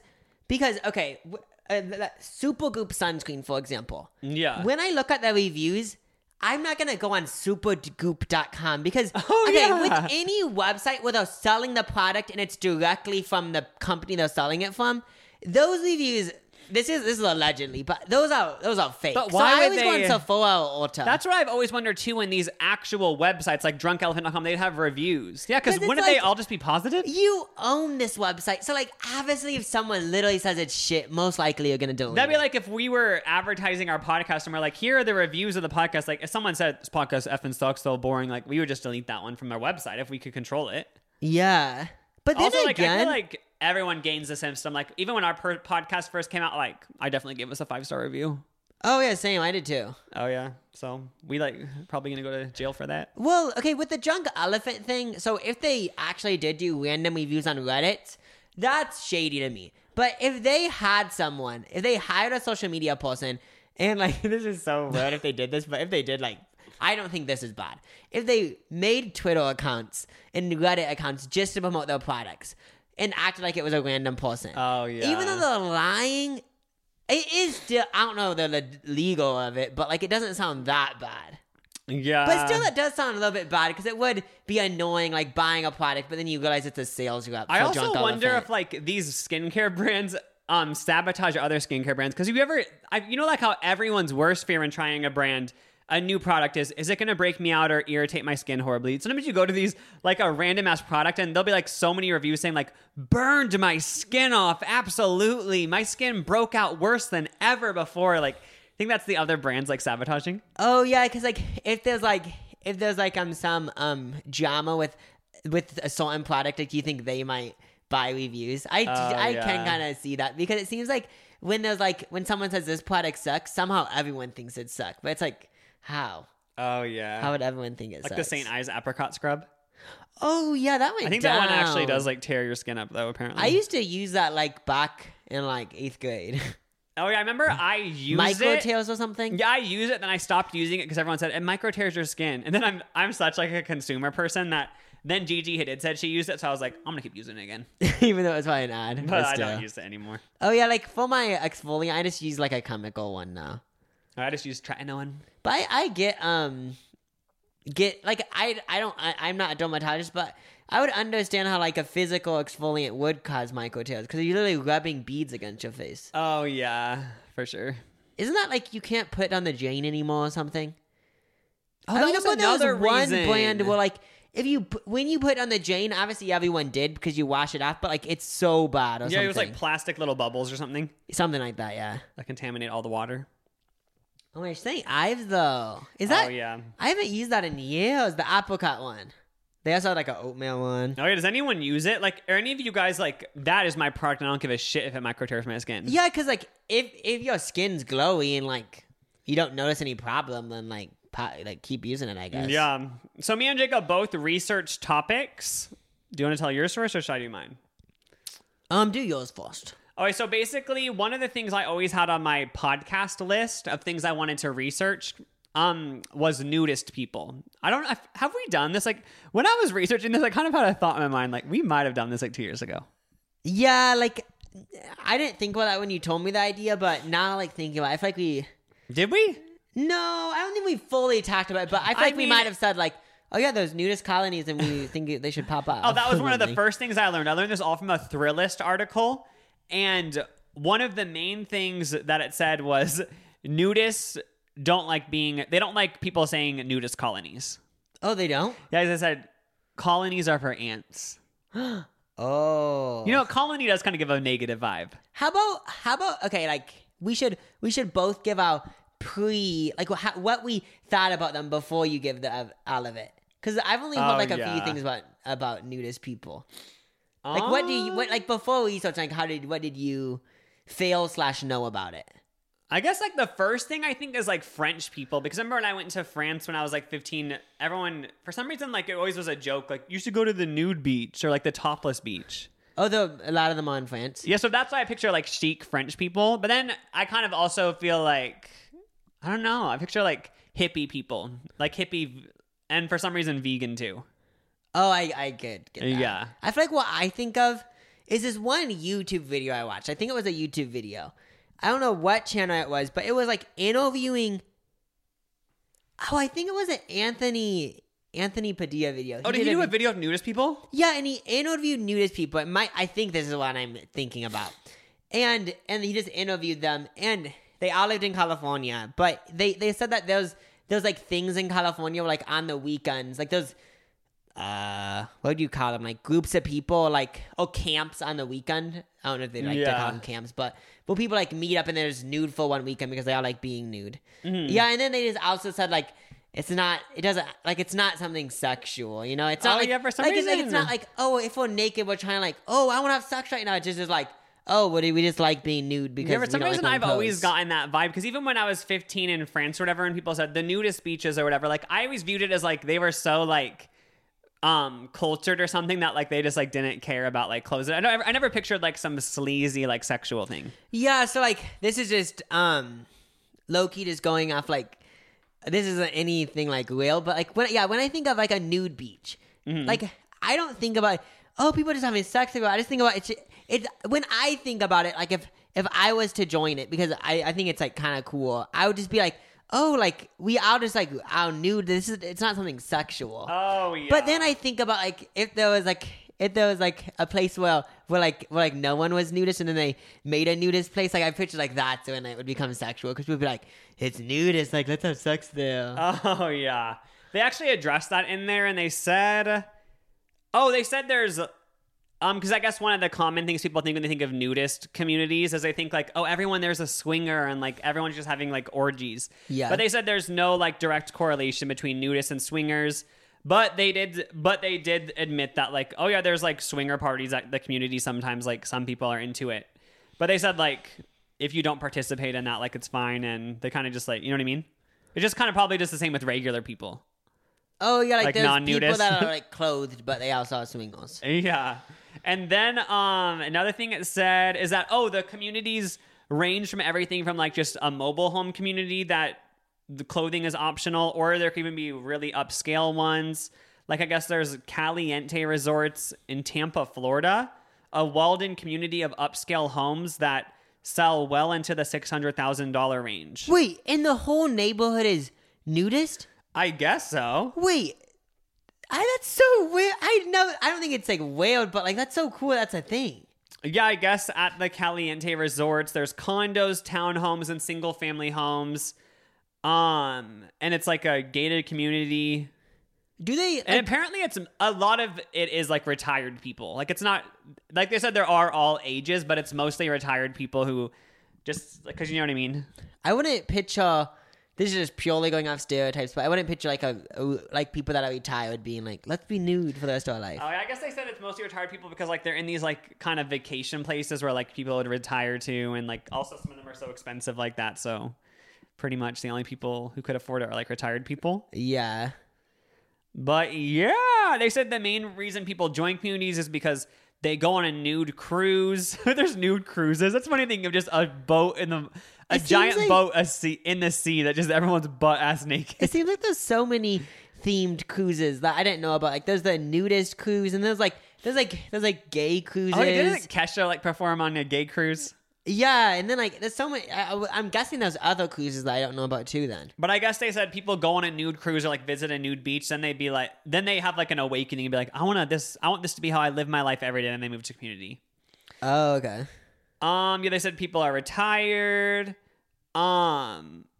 okay, that Supergoop sunscreen, for example. Yeah. When I look at the reviews, I'm not going to go on supergoop.com because Oh, okay, yeah. with any website where they're selling the product and it's directly from the company they're selling it from, those reviews, this is allegedly, but those are fake. But so why I would always go on they- Sephora or Ulta. That's what I've always wondered too. In these actual websites like DrunkElephant.com, they'd have reviews. Yeah, because 'Cause it's wouldn't they like- all just be positive? You own this website. So, like, obviously, if someone literally says it's shit, most likely you're going to delete That'd be it. like if we were advertising our podcast and we're like, here are the reviews of the podcast. Like, if someone said this podcast effing sucks, so boring, like we would just delete that one from our website if we could control it. Yeah. But then Also, like, I again, feel like everyone gains the system. Like, even when our podcast first came out, like, I definitely gave us a 5-star review. oh, yeah, same. I did too. Oh, yeah. So we, like, probably gonna go to jail for that. Well, okay, with the Drunk Elephant thing, so if they actually did do random reviews on Reddit, that's shady to me. But if they had someone, if they hired a social media person, and like, this is so weird if they did this, but if they did, like, I don't think this is bad. If they made Twitter accounts and Reddit accounts just to promote their products and acted like it was a random person. Oh, yeah. Even though they're lying, it is still, I don't know the legal of it, but like, it doesn't sound that bad. Yeah. But still, it does sound a little bit bad because it would be annoying, like buying a product, but then you realize it's a sales rep. I for also Drunk wonder Elephant. if like these skincare brands sabotage other skincare brands because you know like how everyone's worst fear in trying a new product is it going to break me out or irritate my skin horribly? Sometimes you go to these like a random ass product and there'll be like so many reviews saying like burned my skin off, absolutely, my skin broke out worse than ever before. Like I think that's the other brands like sabotaging. Oh yeah, because like if there's some drama with a certain product, like you think they might buy reviews. I yeah. can kind of see that because it seems like when someone says this product sucks, somehow everyone thinks it sucks. But it's like how Oh yeah. how would everyone think it like sucks? the St. Ives apricot scrub. Oh yeah, that went. I think down. that one actually does like tear your skin up though. Apparently, I used to use that like back in like 8th grade. Oh yeah, I remember I used Micro it. tails or something. Yeah, I use it, then I stopped using it because everyone said it micro tears your skin. And then I'm such like a consumer person that then Gigi had said she used it, so I was like, I'm gonna keep using it again. Even though it was probably an ad. But I still. don't use it anymore. Oh yeah, like for my exfoliant, I just use like a chemical one now. I just use tretinoin. But I get like I'm not a dermatologist, but I would understand how like a physical exfoliant would cause micro tears because you're literally rubbing beads against your face. Oh yeah, for sure. isn't that like you can't put it on the drain anymore or something? Oh, that was another one reason. brand where like when you put it on the drain, obviously everyone did because you wash it off, but like it's so bad or something. Yeah, it was like plastic little bubbles or something Something like that, yeah. that contaminate all the water. Oh, wait, St. Ives though. Is that? Oh yeah. I haven't used that in years. The apricot one. They also had like an oatmeal one. Oh yeah, does anyone use it? Like, are any of you guys like, that is my product and I don't give a shit if it microtears my skin? Yeah, because like if your skin's glowy and like you don't notice any problem, then like keep using it, I guess. Yeah. So me and Jacob both researched topics. Do you want to tell yours first or should I do mine? Do yours first. Okay, so basically one of the things I always had on my podcast list of things I wanted to research was nudist people. I don't know, have we done this? Like, when I was researching this, I kind of had a thought in my mind, like, we might have done this like 2 years ago. Yeah, like, I didn't think about that when you told me the idea, but now, like, thinking about it, I feel like we... Did we? No, I don't think we fully talked about it, but I feel like we might have said, like, oh yeah, those nudist colonies, and we think they should pop up. Oh, that was one of the first things I learned. I learned this all from a Thrillist article, and one of the main things that it said was nudists don't like people saying nudist colonies. Oh, they don't? Yeah, as I said, colonies are for ants. Oh. You know, colony does kind of give a negative vibe. How about okay, like we should both give our what we thought about them before you give all of it. Cuz I've only heard like a few things about nudist people. Like what before we start like what did you fail/know about it? I guess like the first thing I think is like French people, because I remember when I went to France when I was like 15, everyone, for some reason, like it always was a joke, like you should go to the nude beach or like the topless beach. Oh, a lot of them are in France. Yeah, so that's why I picture like chic French people. But then I kind of also feel like, I don't know, I picture like hippie people, like hippie, and for some reason vegan too. Oh, I get that. Yeah. I feel like what I think of is this one YouTube video I watched. I think it was a YouTube video. I don't know what channel it was, but it was like interviewing. Oh, I think it was an Anthony Padilla video. Oh, did he do a video of nudist people? Yeah, and he interviewed nudist people. I think this is what I'm thinking about. And he just interviewed them, and they all lived in California. But they said that there's like things in California where, like on the weekends, like those what do you call them? Like groups of people, like camps on the weekend. I don't know if they like to call them camps, but people like meet up and there's nude for one weekend because they all like being nude. Mm-hmm. Yeah, and then they just also said like it's not something sexual, you know? It's not for some reason. It's not like, oh, if we're naked, we're trying to like, oh, I want to have sex right now. It's just like, oh, we just like being nude because for some reason I've always gotten that vibe, because even when I was 15 in France or whatever, and people said the nudist beaches or whatever, like I always viewed it as like they were so like cultured or something that like they just like didn't care about like clothes. I never pictured like some sleazy like sexual thing. Yeah, so like this is just low-key just going off like this isn't anything like real, but like when I think of like a nude beach, like I don't think about people just having sex. I just think about it's when I think about it, like if I was to join it, because I think it's like kind of cool, I would just be like, oh, like we all just like our nude. It's not something sexual. Oh yeah. But then I think about like if there was like a place where no one was nudist, and then they made a nudist place, like I picture like that, so when it would become sexual, because people would be like, it's nudist, like let's have sex there. Oh yeah, they actually addressed that in there, and they said there's because I guess one of the common things people think when they think of nudist communities is they think like, oh, everyone there's a swinger and like everyone's just having like orgies. Yeah. But they said there's no like direct correlation between nudists and swingers. But they did admit that like, oh yeah, there's like swinger parties at the community sometimes, like some people are into it. But they said like if you don't participate in that, like it's fine, and they kind of just like, you know what I mean? It's just kind of probably just the same with regular people. Oh yeah, like there's non-nudists. people that are like clothed, but they also are swingers. Yeah. And then another thing it said is that, the communities range from everything from like just a mobile home community that the clothing is optional, or there could even be really upscale ones. Like I guess there's Caliente Resorts in Tampa, Florida, a walled-in community of upscale homes that sell well into the $600,000 range. Wait, and the whole neighborhood is nudist? I guess so. Wait. That's so weird. I don't think it's like weird, but like that's so cool. That's a thing. Yeah, I guess at the Caliente resorts, there's condos, townhomes, and single family homes. And it's like a gated community. Do they? And apparently it's a lot of it is like retired people. Like it's not, like they said, there are all ages, but it's mostly retired people who just, because you know what I mean? I wouldn't picture, this is just purely going off stereotypes, but I wouldn't picture like people that are retired being like, let's be nude for the rest of our life. Oh, I guess they said it's mostly retired people because like they're in these like kind of vacation places where like people would retire to, and like also some of them are so expensive like that. So pretty much the only people who could afford it are like retired people. Yeah. But yeah, they said the main reason people join communities is because they go on a nude cruise. There's nude cruises. That's a funny thing of just a boat in the, a giant boat in the sea that just everyone's butt ass naked. It seems like there's so many themed cruises that I didn't know about. Like there's the nudist cruise, and there's gay cruises. Oh, didn't Kesha like perform on a gay cruise? Yeah, and then like there's so many. I'm guessing there's other cruises that I don't know about too. Then, but I guess they said people go on a nude cruise or like visit a nude beach. Then they'd be like, then they have like an awakening and be like, I want this to be how I live my life every day. And they move to community. Oh, okay. Yeah, they said people are retired. I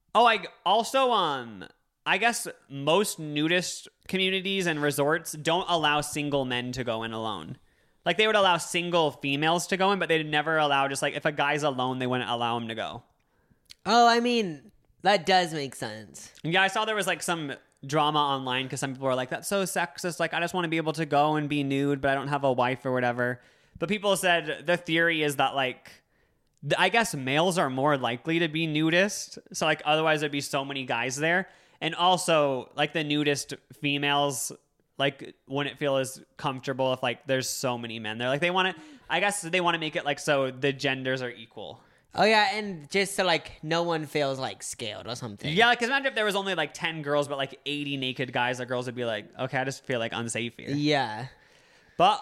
guess most nudist communities and resorts don't allow single men to go in alone. Like, they would allow single females to go in, but they'd never allow just, like, if a guy's alone, they wouldn't allow him to go. Oh, I mean, that does make sense. Yeah, I saw there was, like, some drama online because some people were like, that's so sexist. Like, I just want to be able to go and be nude, but I don't have a wife or whatever. But people said the theory is that, like, I guess males are more likely to be nudist. So, like, otherwise there'd be so many guys there. And also, like, the nudist females, like, wouldn't feel as comfortable if like there's so many men there. Like they want to make it like so the genders are equal. Oh yeah, and just so like no one feels like scared or something. Yeah, because imagine if there was only like 10 girls but like 80 naked guys, the girls would be like, okay, I just feel like unsafe here. Yeah. But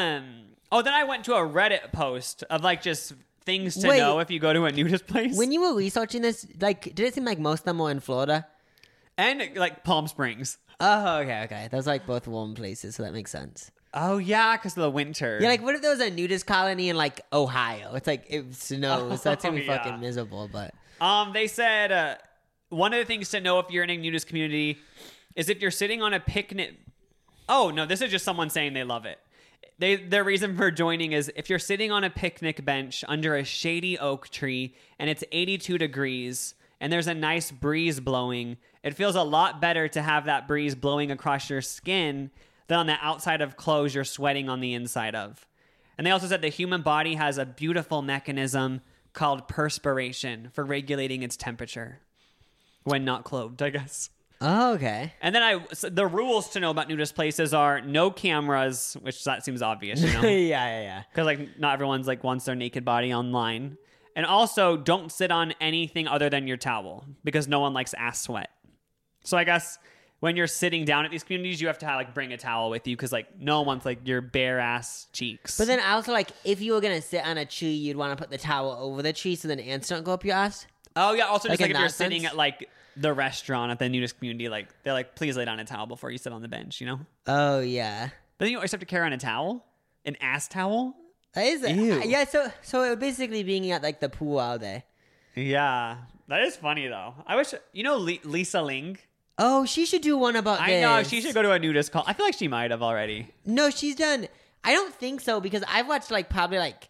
then I went to a Reddit post of like just things to know if you go to a nudist place. When you were researching this, like, did it seem like most of them were in Florida? And like Palm Springs. Oh, okay. Those are like both warm places, so that makes sense. Oh, yeah, because of the winter. Yeah, like, what if there was a nudist colony in, like, Ohio? It's like, it snows. That's gonna be yeah. fucking miserable, but... They said one of the things to know if you're in a nudist community is if you're sitting on a picnic... Oh, no, this is just someone saying they love it. Their reason for joining is if you're sitting on a picnic bench under a shady oak tree and it's 82 degrees and there's a nice breeze blowing, it feels a lot better to have that breeze blowing across your skin than on the outside of clothes you're sweating on the inside of. And they also said the human body has a beautiful mechanism called perspiration for regulating its temperature when not clothed, I guess. Oh, okay. And then so the rules to know about nudist places are no cameras, which that seems obvious, you know? Yeah. Because like not everyone's like wants their naked body online. And also don't sit on anything other than your towel because no one likes ass sweat. So I guess when you're sitting down at these communities, you have to like bring a towel with you because like no one wants like your bare ass cheeks. But then also like if you were gonna sit on a tree, you'd want to put the towel over the tree so then ants don't go up your ass. Oh yeah, also just Like like in if you're that sitting sense? at like the restaurant at the nudist community, like they're like, please lay down a towel before you sit on the bench, you know? Oh yeah. But then you always have to carry on a towel, an ass towel. That is Ew. yeah. So it would basically being at like the pool all day. Yeah, that is funny though. I wish Lisa Ling. Oh, she should do one about this. I know she should go to a nudist call. I feel like she might have already. No, she's done. I don't think so because I've watched like probably like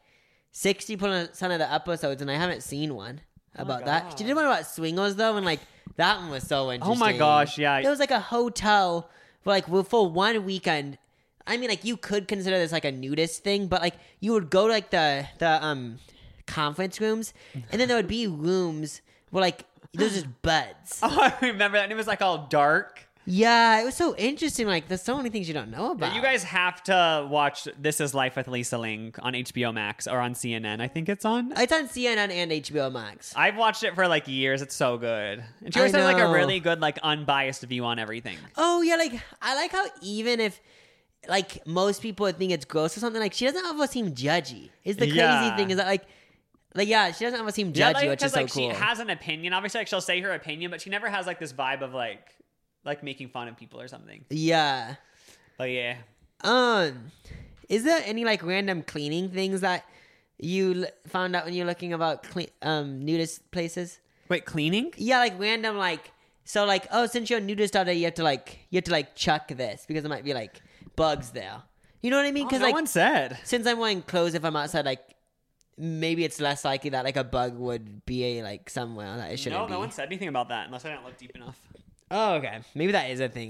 60% of the episodes and I haven't seen one about that. She did one about swingers though, and like that one was so interesting. Oh my gosh, yeah. It was like a hotel for 1 weekend. I mean, like you could consider this like a nudist thing, but like you would go to like the conference rooms, and then there would be rooms where like there's just buds. Oh, I remember that. And it was like all dark. Yeah, it was so interesting. Like there's so many things you don't know about. You guys have to watch This Is Life with Lisa Ling on HBO Max or on CNN. I think it's on. It's on CNN and HBO Max. I've watched it for like years. It's so good. And she always has like a really good, like unbiased view on everything. Oh yeah, like I like how even if like most people would think it's gross or something, like she doesn't ever seem judgy. Is the crazy thing is that like yeah, she doesn't ever seem judgy, which is so like, cool. She has an opinion. Obviously, like she'll say her opinion, but she never has like this vibe of like making fun of people or something. Yeah. But yeah. Is there any like random cleaning things that you found out when you're looking about nudist places? Wait, cleaning? Yeah, like random so oh, since you're a nudist out there, you have to like chuck this because there might be like bugs there. You know what I mean? Because no one said. since I'm wearing clothes, if I'm outside, like maybe it's less likely that like a bug would be like somewhere that it shouldn't be. No one said anything about that unless I didn't look deep enough. Oh, okay. Maybe that is a thing.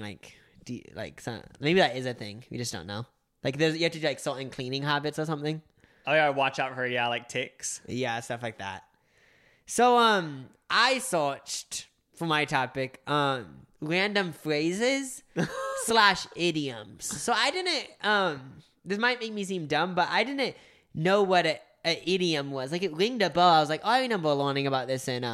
Maybe that is a thing. We just don't know. Like you have to do like certain cleaning habits or something. Oh yeah, watch out for like ticks. Yeah, stuff like that. So I searched for my topic random phrases / idioms. So I didn't this might make me seem dumb, but I didn't know what an idiom was. Like it ringed a bell. I was like, oh, I remember learning about this in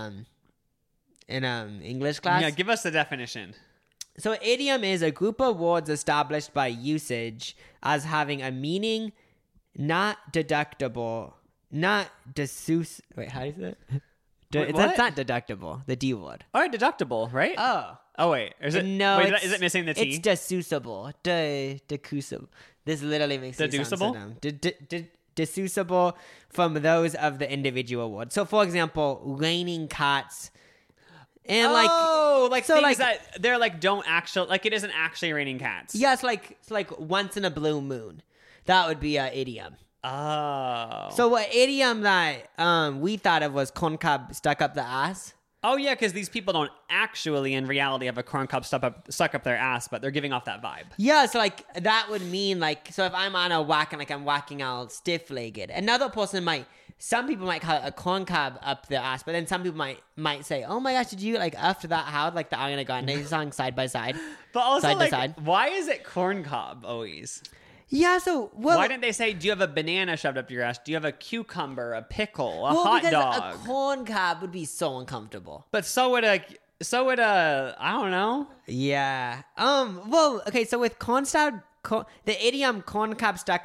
English class. Yeah, give us the definition. So an idiom is a group of words established by usage as having a meaning not deductible, not desus. Wait, how do you say it? Wait, That's what? not deductible. The D word. All right, deductible, right? Oh. Wait, is it? No, wait, is it missing the T? It's deducible. Deducible. This literally makes me sound so Deducible? dumb. Deducible from those of the individual words. So, for example, raining cats. And like so things like that they're like don't actually like it isn't actually raining cats. yeah, it's like once in a blue moon. That would be an idiom. Oh. So what idiom that we thought of was corn cob stuck up the ass. Oh yeah, because these people don't actually, in reality, have a corn cob stuck up their ass, but they're giving off that vibe. Yeah, so like that would mean like so if I'm on a whack and like I'm whacking out stiff-legged, another person some people might call it a corn cob up their ass, but then some people might say, oh my gosh, did you like after that how like the Ariana Grande song Side by Side? But also, Side to like, side. why is it corn cob always? Yeah, so Why didn't they say, do you have a banana shoved up your ass? Do you have a cucumber, a pickle, a well, hot because dog? a corn cob would be so uncomfortable. But so would a I don't know. Yeah. Well, okay. So with the idiom "corn cob stuck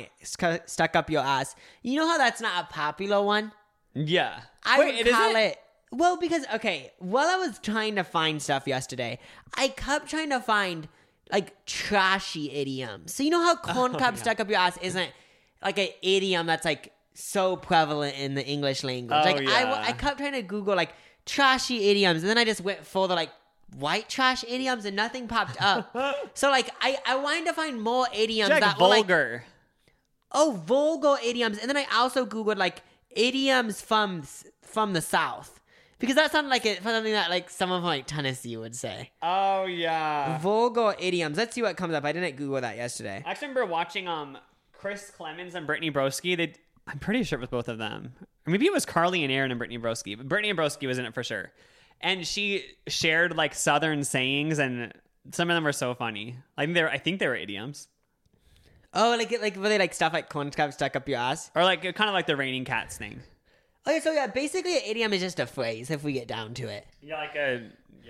up your ass," you know how that's not a popular one. Yeah. I Wait, would it call isn't? it. Well, because okay, while I was trying to find stuff yesterday, I kept trying to find like trashy idioms. So you know how corn cob stuck up your ass isn't like an idiom that's like so prevalent in the English language. Oh, Like yeah. I kept trying to Google like trashy idioms, and then I just went for the like white trash idioms, and nothing popped up. So like I wanted to find more idioms Like that were like vulgar. vulgar idioms, and then I also Googled like idioms from the South. Because that sounded like something that like someone from like Tennessee would say. Oh yeah. Vulgar idioms. Let's see what comes up. I didn't Google that yesterday. I actually remember watching Chris Clemens and Brittany Broski. I'm pretty sure it was both of them. Or maybe it was Carly and Aaron and Brittany Broski. But Brittany and Broski was in it for sure. And she shared like Southern sayings, and some of them were so funny. I think they were idioms. Oh, like were they like stuff like corn cob stuck up your ass? Or like kind of like the raining cats thing. Okay, so yeah, basically an idiom is just a phrase if we get down to it. Yeah,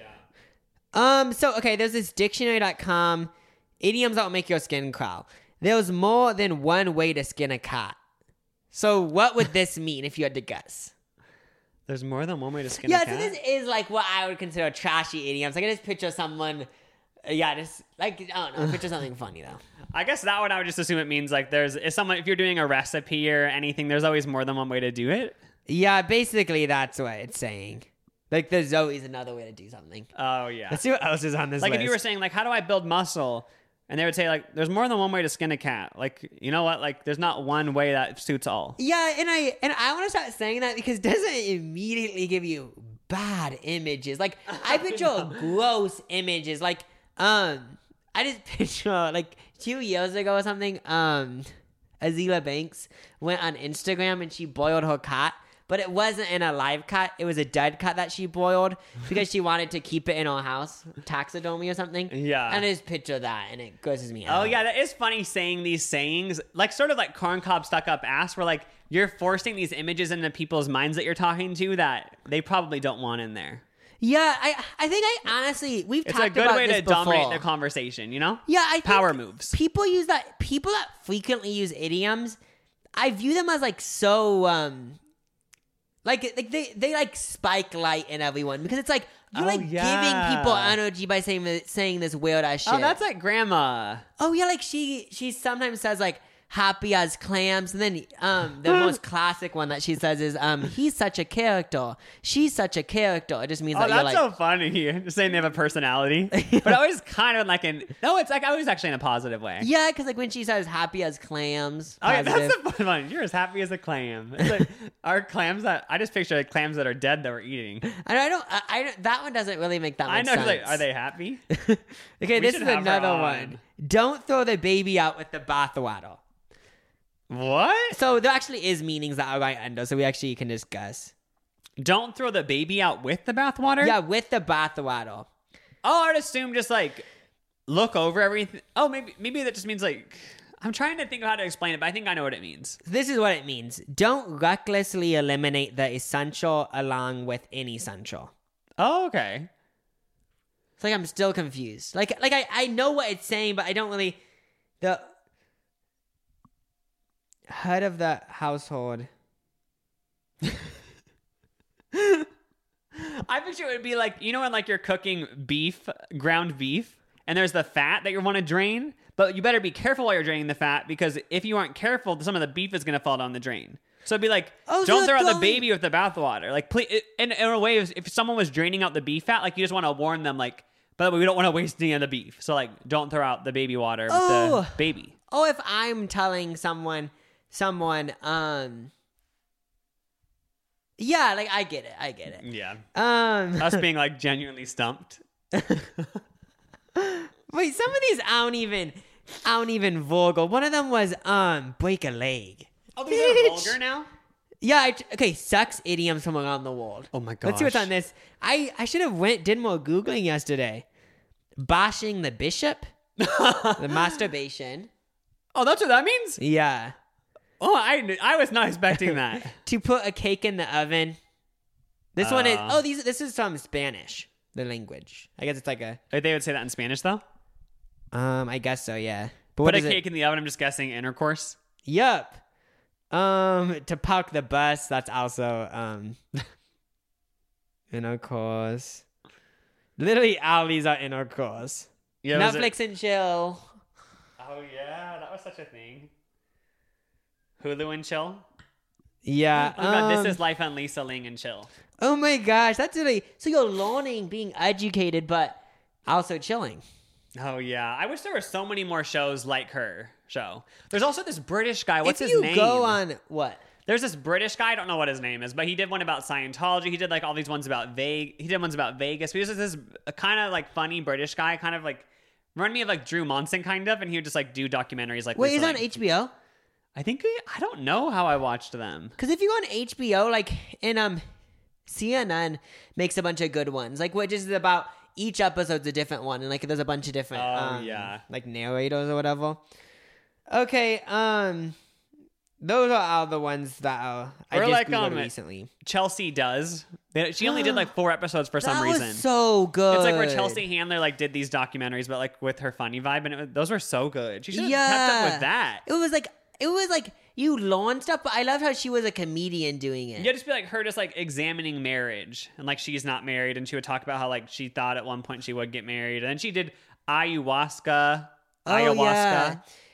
So okay, there's this dictionary.com idioms that will make your skin crawl. There's more than one way to skin a cat. So what would this mean if you had to guess? There's more than one way to skin a Yeah, cat. so this is like what I would consider trashy idioms. Like I just picture someone, just like I don't know, picture something funny though. I guess that one I would just assume it means like if you're doing a recipe or anything, there's always more than one way to do it. Yeah, basically that's what it's saying. Like there's always another way to do something. Oh yeah. Let's see what else is on this Like list. if you were saying like, how do I build muscle? And they would say like, there's more than one way to skin a cat. Like, you know what? Like there's not one way that suits all. Yeah, and I want to start saying that because it doesn't immediately give you bad images. Like I picture gross images. Like I just picture like 2 years ago or something. Azila Banks went on Instagram and she boiled her cat. But it wasn't in a live cat. It was a dead cat that she boiled because she wanted to keep it in her house, taxidermy or something. Yeah. And I just picture that, and it grosses me out. Oh yeah, that is funny saying these sayings, like sort of like corn cob stuck up ass, where like you're forcing these images into people's minds that you're talking to that they probably don't want in there. Yeah, I think honestly, we've It's talked a good about way this to before. dominate the conversation, you know? Yeah, I think power moves. People use that. People that frequently use idioms, I view them as like so like they like spike light in everyone because it's like you're Oh, like yeah. giving people energy by saying this weird ass shit. Oh, that's like grandma. Oh yeah, like she sometimes says like happy as clams. And then the most classic one that she says is he's such a character. She's such a character. It just means that you're that's like so funny. Just saying they have a personality, but always kind of like it's like always actually in a positive way. yeah, because like when she says happy as clams. Oh, yeah, Positive. that's the fun one. You're as happy as a clam. It's like, our clams that I just picture like clams that are dead that we're eating. I don't. That one doesn't really make that much I know. sense. Like, are they happy? Okay, this should is have her another on. one. Don't throw the baby out with the bathwater. What? So there actually is meanings that are right under, so we actually can discuss. Don't throw the baby out with the bathwater? Yeah, with the bathwater. Oh, I'd assume just like look over everything. Oh, maybe that just means like I'm trying to think of how to explain it, but I think I know what it means. This is what it means. Don't recklessly eliminate the essential along with inessential. Oh, okay. It's like I'm still confused. Like I know what it's saying, but I don't really. The head of the household. I picture it would be like, you know, when like you're cooking ground beef, and there's the fat that you want to drain, but you better be careful while you're draining the fat, because if you aren't careful, some of the beef is going to fall down the drain. So it'd be like, Oh, so don't throw out the throwing- baby with the bathwater. Like, please, in a way, if someone was draining out the beef fat, like you just want to warn them, like, by the way, we don't want to waste any of the beef. So like, don't throw out the baby water with the baby. Oh, if I'm telling someone, yeah, like I get it. Yeah. Um, Us being like genuinely stumped. wait, some of these I don't even vulgar. One of them was break a leg. Oh, these are Bitch. vulgar now? Yeah, okay, sex idioms from around the world. Oh my Let's see what's on this. I should have did more Googling yesterday. Bashing the bishop. The masturbation. Oh, that's what that means? Yeah. Oh, I was not expecting that. To put a cake in the oven. This one is this is from Spanish, the language. I guess it's like a They would say that in Spanish, though? I guess so, yeah. But Put what a is cake in the oven, I'm just guessing intercourse. Yup. To park the bus, that's also intercourse. Literally all these are intercourse. Yeah, was it- Netflix and chill. Oh, yeah, that was such a thing. Hulu and chill? Yeah. Oh, God, this is Life on Lisa Ling and chill. Oh my gosh, that's really so you're learning, being educated, but also chilling. Oh, yeah. I wish there were so many more shows like her show. There's also this British guy. What's if his you name? go on what? There's this British guy. I don't know what his name is, but he did one about Scientology. He did like all these ones about He did ones about Vegas. But he was just this kind of like funny British guy, kind of like reminded me of like Drew Monson, kind of, and he would just like do documentaries like. Wait, he's Lisa on Ling. HBO? I think I don't know how I watched them. Because if you go on HBO, like in CNN makes a bunch of good ones, like which is about each episode's a different one, and like there's a bunch of different yeah, like narrators or whatever. Okay, those are all the ones that I Or just like, Googled recently. Chelsea Does. She only did like 4 episodes for some That reason. was so good. It's like where Chelsea Handler like did these documentaries, but like with her funny vibe, and those were so good. She should have kept up with that. It was like you learn stuff, but I love how she was a comedian doing it. Yeah, just be like her, just like examining marriage, and like she's not married, and she would talk about how like she thought at one point she would get married, and then she did ayahuasca. Yeah.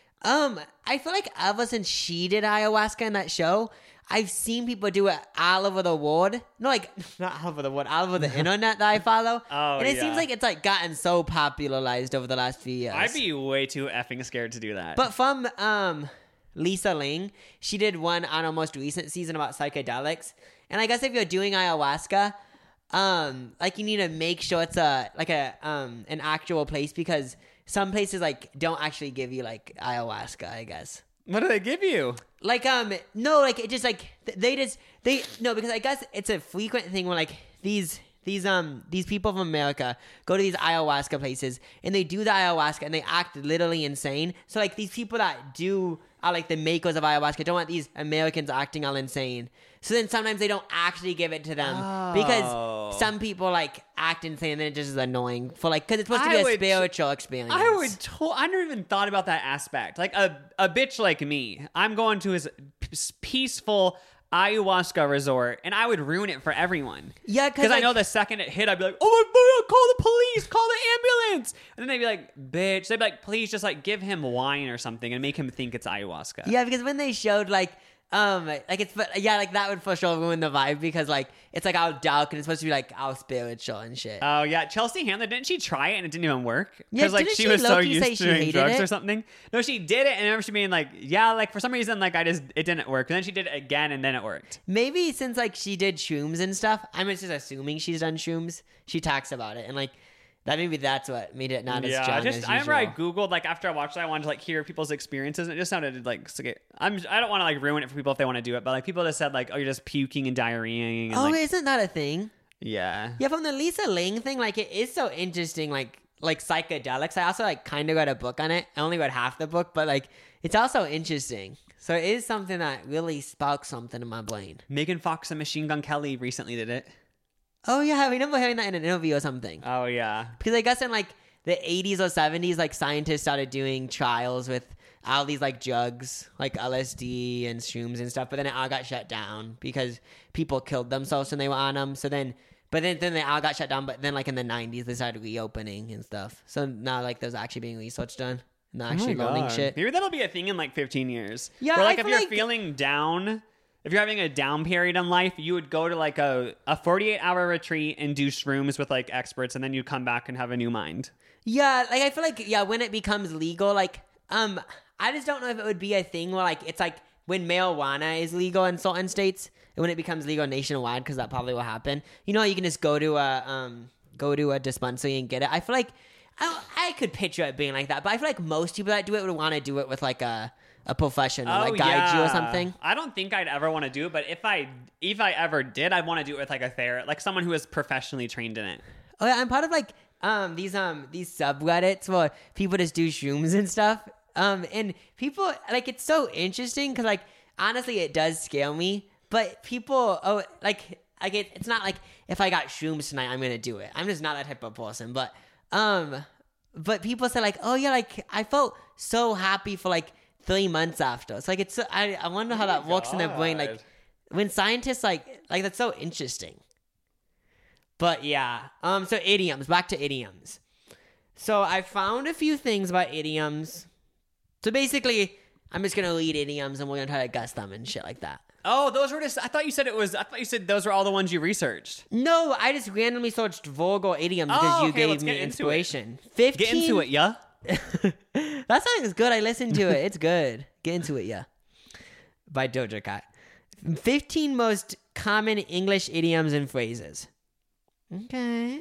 I feel like ever since she did ayahuasca in that show, I've seen people do it all over the world. No, like not all over the world, all over the internet that I follow. Oh, and it yeah. seems like it's like gotten so popularized over the last few years. I'd be way too effing scared to do that. But from Lisa Ling, she did one on her most recent season about psychedelics. And I guess if you're doing ayahuasca, like you need to make sure it's an actual place, because some places like don't actually give you like ayahuasca, I guess. What do they give you? Like no, like it just like because I guess it's a frequent thing when like these people from America go to these ayahuasca places and they do the ayahuasca and they act literally insane. So like these people that are like the makers of ayahuasca don't want these Americans acting all insane. So then sometimes they don't actually give it to them because some people like act insane, and then it just is annoying for like, because it's supposed to be a spiritual experience. I never even thought about that aspect. Like a bitch like me, I'm going to his peaceful ayahuasca resort, and I would ruin it for everyone. Yeah, Because I like, know the second it hit, I'd be like, oh my God, call the police, call the ambulance. And then they'd be like, bitch. They'd be like, please just like give him wine or something and make him think it's ayahuasca. Yeah, because when they showed like it's like that would for sure ruin the vibe because like it's like all dark and it's supposed to be like all spiritual and shit. Oh yeah, Chelsea Handler, didn't she try it and it didn't even work? Yeah, Because like didn't she she was so low-key say used to she doing hated drugs it? or something. No, she did it and I remember she being like, yeah, like for some reason like it didn't work. And then she did it again and then it worked. Maybe since like she did shrooms and stuff, I'm just assuming she's done shrooms. She talks about it and like that maybe that's what made it not as strong as usual. I remember I googled like after I watched it, I wanted to like hear people's experiences, and it just sounded like I don't want to like ruin it for people if they want to do it, but like people just said like, oh, you're just puking and diarrheaing. And, Oh, like, isn't that a thing? yeah. Yeah, from the Lisa Ling thing, like it is so interesting. Like psychedelics. I also like kind of read a book on it. I only read half the book, but like it's also interesting. So it is something that really sparks something in my brain. Megan Fox and Machine Gun Kelly recently did it. Oh yeah, I remember hearing that in an interview or something. Oh yeah. Because I guess in like the 80s or 70s, like scientists started doing trials with all these like drugs, like LSD and shrooms and stuff. But then it all got shut down because people killed themselves when they were on them. So then, but then they all got shut down. But then like in the 90s, they started reopening and stuff. So now like there's actually being research done. And they're actually learning shit. Maybe that'll be a thing in like 15 years. Yeah, where like I if feel you're like- feeling down, if you're having a down period in life, you would go to like a 48-hour retreat and do shrooms with like experts, and then you'd come back and have a new mind. Yeah, like I feel like when it becomes legal, like I just don't know if it would be a thing where like it's like when marijuana is legal in certain states and when it becomes legal nationwide, because that probably will happen. You know, you can just go to a dispensary and get it. I feel like I could picture it being like that, but I feel like most people that do it would want to do it with like a professional, like guide you or something. I don't think I'd ever want to do it, but if I ever did, I'd want to do it with like a therapist, like someone who is professionally trained in it. Oh yeah, I'm part of like these subreddits where people just do shrooms and stuff. And people like it's so interesting because like honestly it does scare me, but people it's not like if I got shrooms tonight I'm gonna do it. I'm just not that type of person. But people say like, oh yeah, like I felt so happy for like 3 months after. It's like it's I wonder how that works in their brain. Like when scientists like that's so interesting. But yeah, so idioms. Back to idioms. So I found a few things about idioms. So basically, I'm just gonna read idioms and we're gonna try to guess them and shit like that. Oh, those were just. I thought you said those were all the ones you researched. No, I just randomly searched vulgar idioms because you gave me inspiration. 15. Get into it, yeah. That song is good. I listened to it. It's good. Get into it, yeah. By Doja Cat. 15 most common English idioms and phrases. Okay.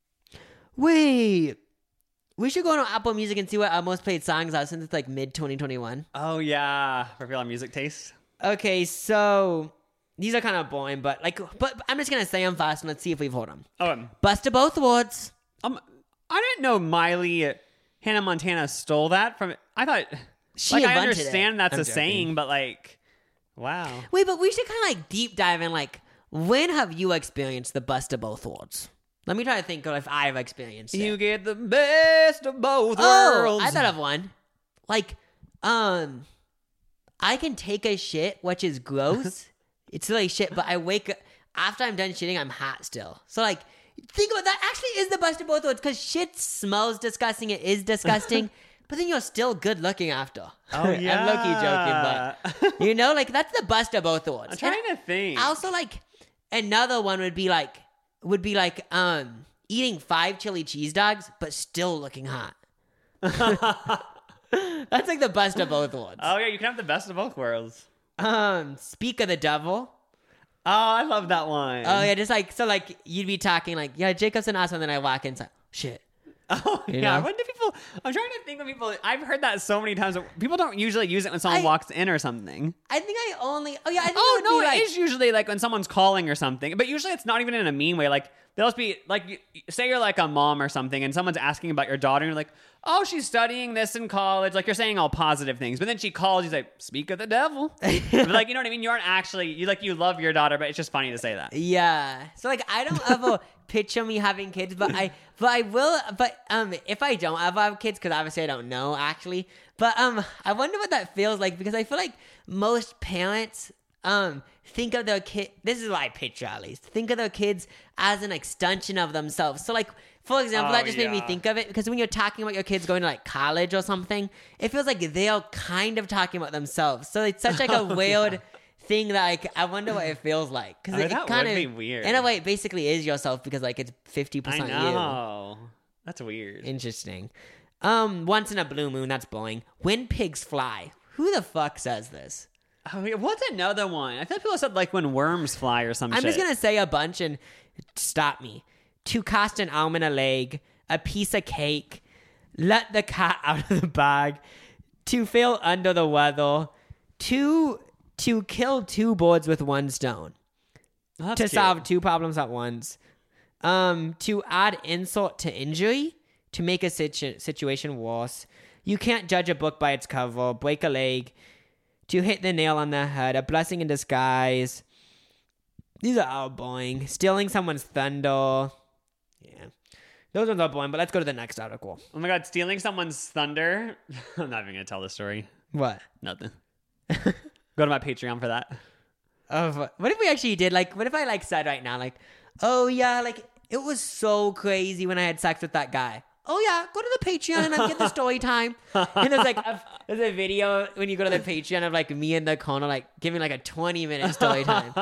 Wait. We should go on Apple Music and see what our most played songs are since it's like mid-2021. Oh, yeah. For our music taste. Okay, so these are kind of boring, but I'm just going to say them fast and let's see if we've heard them. Bust of both words. I didn't know Miley Hannah Montana stole that from. I thought She like I invented understand it. that's I'm a saying, but like, wow. Wait, but we should kind of like deep dive in like, when have you experienced the bust of both worlds? Let me try to think of if I've experienced it. You get the best of both Oh, worlds. I thought of one. Like, I can take a shit, which is gross. It's like shit, but I wake up after I'm done shitting, I'm hot still. So like, think about that. Actually, is the best of both worlds because shit smells disgusting. It is disgusting, but then you're still good looking after. Oh yeah, I'm low-key joking, but you know, like that's the best of both worlds. I'm trying to think. Also, like another one would be like eating 5 chili cheese dogs, but still looking hot. That's like the best of both worlds. Oh yeah, you can have the best of both worlds. Speak of the devil. Oh, I love that one. Oh yeah, just like so, like you'd be talking like, yeah, Jacob's an awesome, and then I walk in, it's like, shit. Oh You yeah, know? when do people? I'm trying to think of people. I've heard that so many times. People don't usually use it when someone walks in or something. I think I only. Oh yeah, I think Oh it would no, be like, it is usually like when someone's calling or something. But usually it's not even in a mean way. Like they'll just be like, say you're like a mom or something, and someone's asking about your daughter, and you're like, oh, she's studying this in college. Like you're saying all positive things, but then she calls. She's like, speak of the devil. But, like, you know what I mean? You aren't actually you love your daughter, but it's just funny to say that. Yeah. So like I don't ever picture me having kids, but I will. But if I don't ever have kids, because obviously I don't know actually. But I wonder what that feels like because I feel like most parents think of their kid. This is what I picture at least. Think of their kids as an extension of themselves. So like, for example, that just made me think of it because when you're talking about your kids going to like college or something, it feels like they're kind of talking about themselves. So it's such like a weird thing that like, I wonder what it feels like. Because that kind would of be weird. In a way, it basically is yourself because like it's 50% I you. know. That's weird. Interesting. Once in a blue moon, that's boring. When pigs fly. Who the fuck says this? Oh, yeah. What's another one? I feel like people said like when worms fly or some shit. I'm just gonna say a bunch and stop me. To cast an arm and a leg, a piece of cake, let the cat out of the bag, to fail under the weather, to kill two birds with one stone, That's to cute. solve two problems at once, to add insult to injury, to make a situation worse. You can't judge a book by its cover, break a leg, to hit the nail on the head, a blessing in disguise. These are all boring. Stealing someone's thunder. Yeah. Those ones are boring, but let's go to the next article. Oh my God, stealing someone's thunder. I'm not even going to tell the story. What? Nothing. Go to my Patreon for that. What if we actually did, like, what if I, like, said right now, like, oh, yeah, like, it was so crazy when I had sex with that guy. Oh, yeah, go to the Patreon and I get the story time. And there's, like, there's a video when you go to the Patreon of, like, me in the corner, like, giving, like, a 20-minute story time.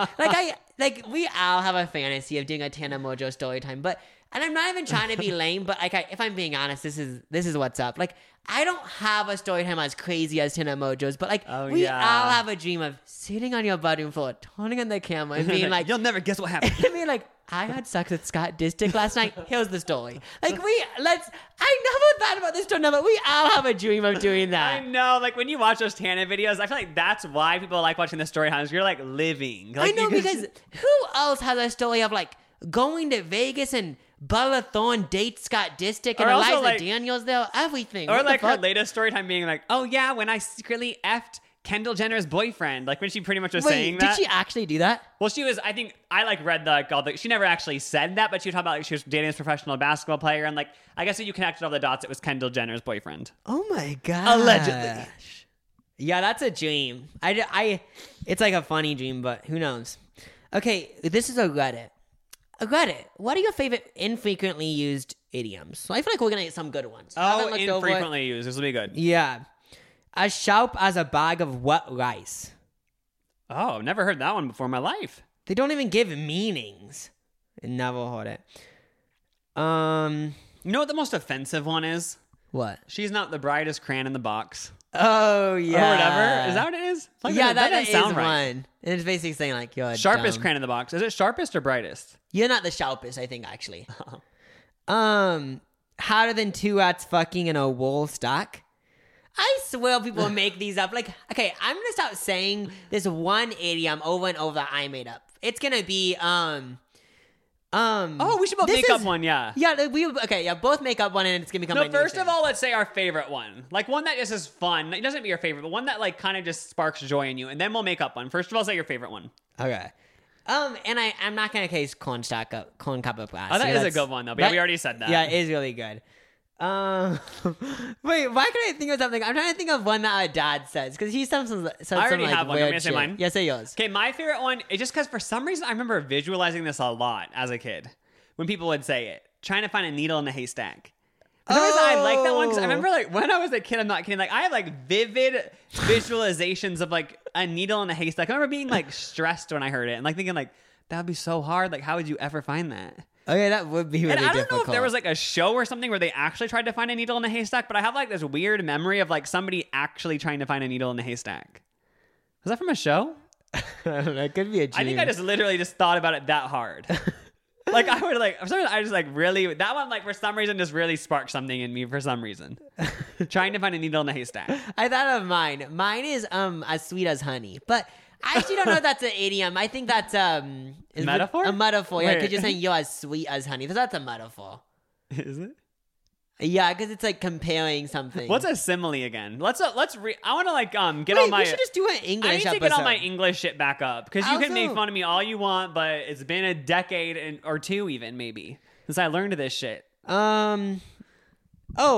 We all have a fantasy of doing a Tana Mojo story time, but... And I'm not even trying to be lame, but like, if I'm being honest, this is what's up. Like, I don't have a story time as crazy as Tina Mojo's, but like, we all have a dream of sitting on your bedroom floor, turning on the camera, and being like, "You'll never guess what happened." I mean, like, I had sex with Scott Disick last night. Here's the story. Like, I never thought about this story, but we all have a dream of doing I that. know, like when you watch those Tana videos, I feel like that's why people like watching the story times. You're like living. Like, I know, because who else has a story of like going to Vegas and Bella Thorne dates Scott Disick and Or also, Eliza like- Daniels, though? Everything. Or What the like her fuck? latest story time being like, "Oh yeah, when I secretly effed Kendall Jenner's boyfriend," like when she pretty much was saying did that. she actually do that? Well, she was. I think I like read the like all the. She never actually said that, but she would talk about like she was dating this professional basketball player, and like I guess if you connected all the dots, it was Kendall Jenner's boyfriend. Oh my god! Allegedly. Yeah, that's a dream. It's like a funny dream, but who knows? Okay, this is a Reddit. Reddit. What are your favorite infrequently used idioms? So I feel like we're gonna get some good ones. I haven't looked over it. Infrequently used. This will be good. Yeah, as sharp as a bag of wet rice. Oh, I've never heard that one before in my life. They don't even give meanings. I never heard it. You know what the most offensive one is? What? She's not the brightest crayon in the box. Oh yeah. Or whatever. Is that what it is? Like, Yeah, that doesn't is sound right. one. And it's basically saying like you're Sharpest dumb. crayon in the box. Is it sharpest or brightest? You're not the sharpest, I think, actually. Hotter than two rats fucking in a wool stock. I swear people make these up. Like, okay, I'm gonna start saying this one idiom over and over that I made up. It's gonna be Oh, we should both make up one, yeah. Yeah, both make up one and it's gonna become No, a new first thing. of all, let's say our favorite one. Like one that just is fun. It doesn't be your favorite, but one that like kind of just sparks joy in you. And then we'll make up one. First of all, say your favorite one. Okay. And I'm not gonna case corn cup of glass. Oh, that Yeah, is a that's- good one though. But yeah, we already said that. Yeah, it is really good. Wait, why can I think of something? I'm trying to think of one that our dad says because he sometimes says I already some, like, have one. You want me weird to say shit. mine? Yeah, say yours. Okay, my favorite one is just because for some reason I remember visualizing this a lot as a kid when people would say it, trying to find a needle in a haystack. For some reason I like that one because I remember like when I was a kid, I'm not kidding, like I have like vivid visualizations of like a needle in a haystack. I remember being like stressed when I heard it and like thinking like that would be so hard. Like how would you ever find that? Okay, that would be really And I don't difficult. know if there was like a show or something where they actually tried to find a needle in a haystack, but I have like this weird memory of like somebody actually trying to find a needle in a haystack. Was that from a show? I don't know. It could be a dream. I think I just literally just thought about it that hard. Like I would like for some reason I just like really that one like for some reason just really sparked something in me for some reason. Trying to find a needle in a haystack. I thought of mine. Mine is as sweet as honey, but I actually don't know if that's an idiom. I think that's is Metaphor? A metaphor. Yeah, Wait. because you're saying you're as sweet as honey. So that's a metaphor. Is it? Yeah, because it's like comparing something. What's a simile again? Let's I want to like get Wait, on my we should just do an English I need to episode. get all my English shit back up because you can Also- make fun of me all you want, but it's been a decade or two even maybe since I learned this shit. Oh,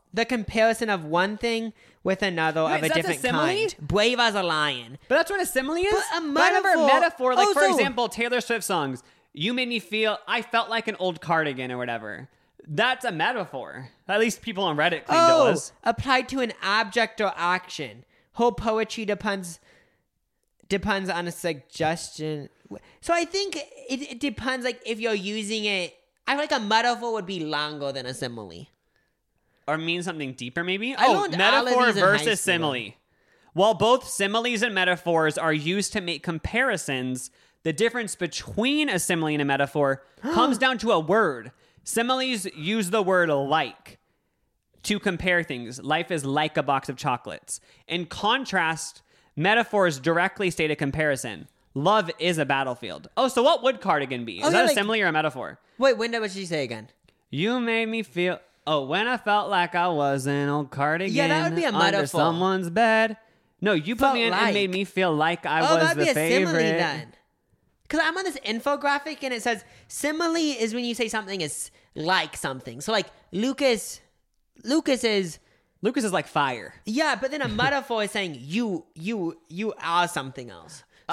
the comparison of one thing with another Wait, of a is that the different simile? kind. Brave as a lion. But that's what a simile is? But a But I remember metaphor- metaphor, like, for also- example, Taylor Swift songs. You made me feel, I felt like an old cardigan or whatever. That's a metaphor. At least people on Reddit claimed it was. applied to an object or action. Whole poetry depends on a suggestion. So I think it depends, like, if you're using it. I feel like a metaphor would be longer than a simile. Or mean something deeper, maybe? I learned all of metaphor these in high versus school. simile. While both similes and metaphors are used to make comparisons, the difference between a simile and a metaphor comes down to a word. Similes use the word like to compare things. Life is like a box of chocolates. In contrast, metaphors directly state a comparison. Love is a battlefield. Oh, so what would cardigan be? Is Oh, that yeah, a like- simile or a metaphor? Wait, what did she say again? You made me feel... Oh, when I felt like I was an old cardigan. Yeah, that would be a under metaphor. someone's bed. No, you put Felt me in like. and made me feel like I was that'd the be a favorite. simile then. Because I'm on this infographic and it says simile is when you say something is like something. So like Lucas is Lucas is like fire. yeah, but then a metaphor is saying you are something else. So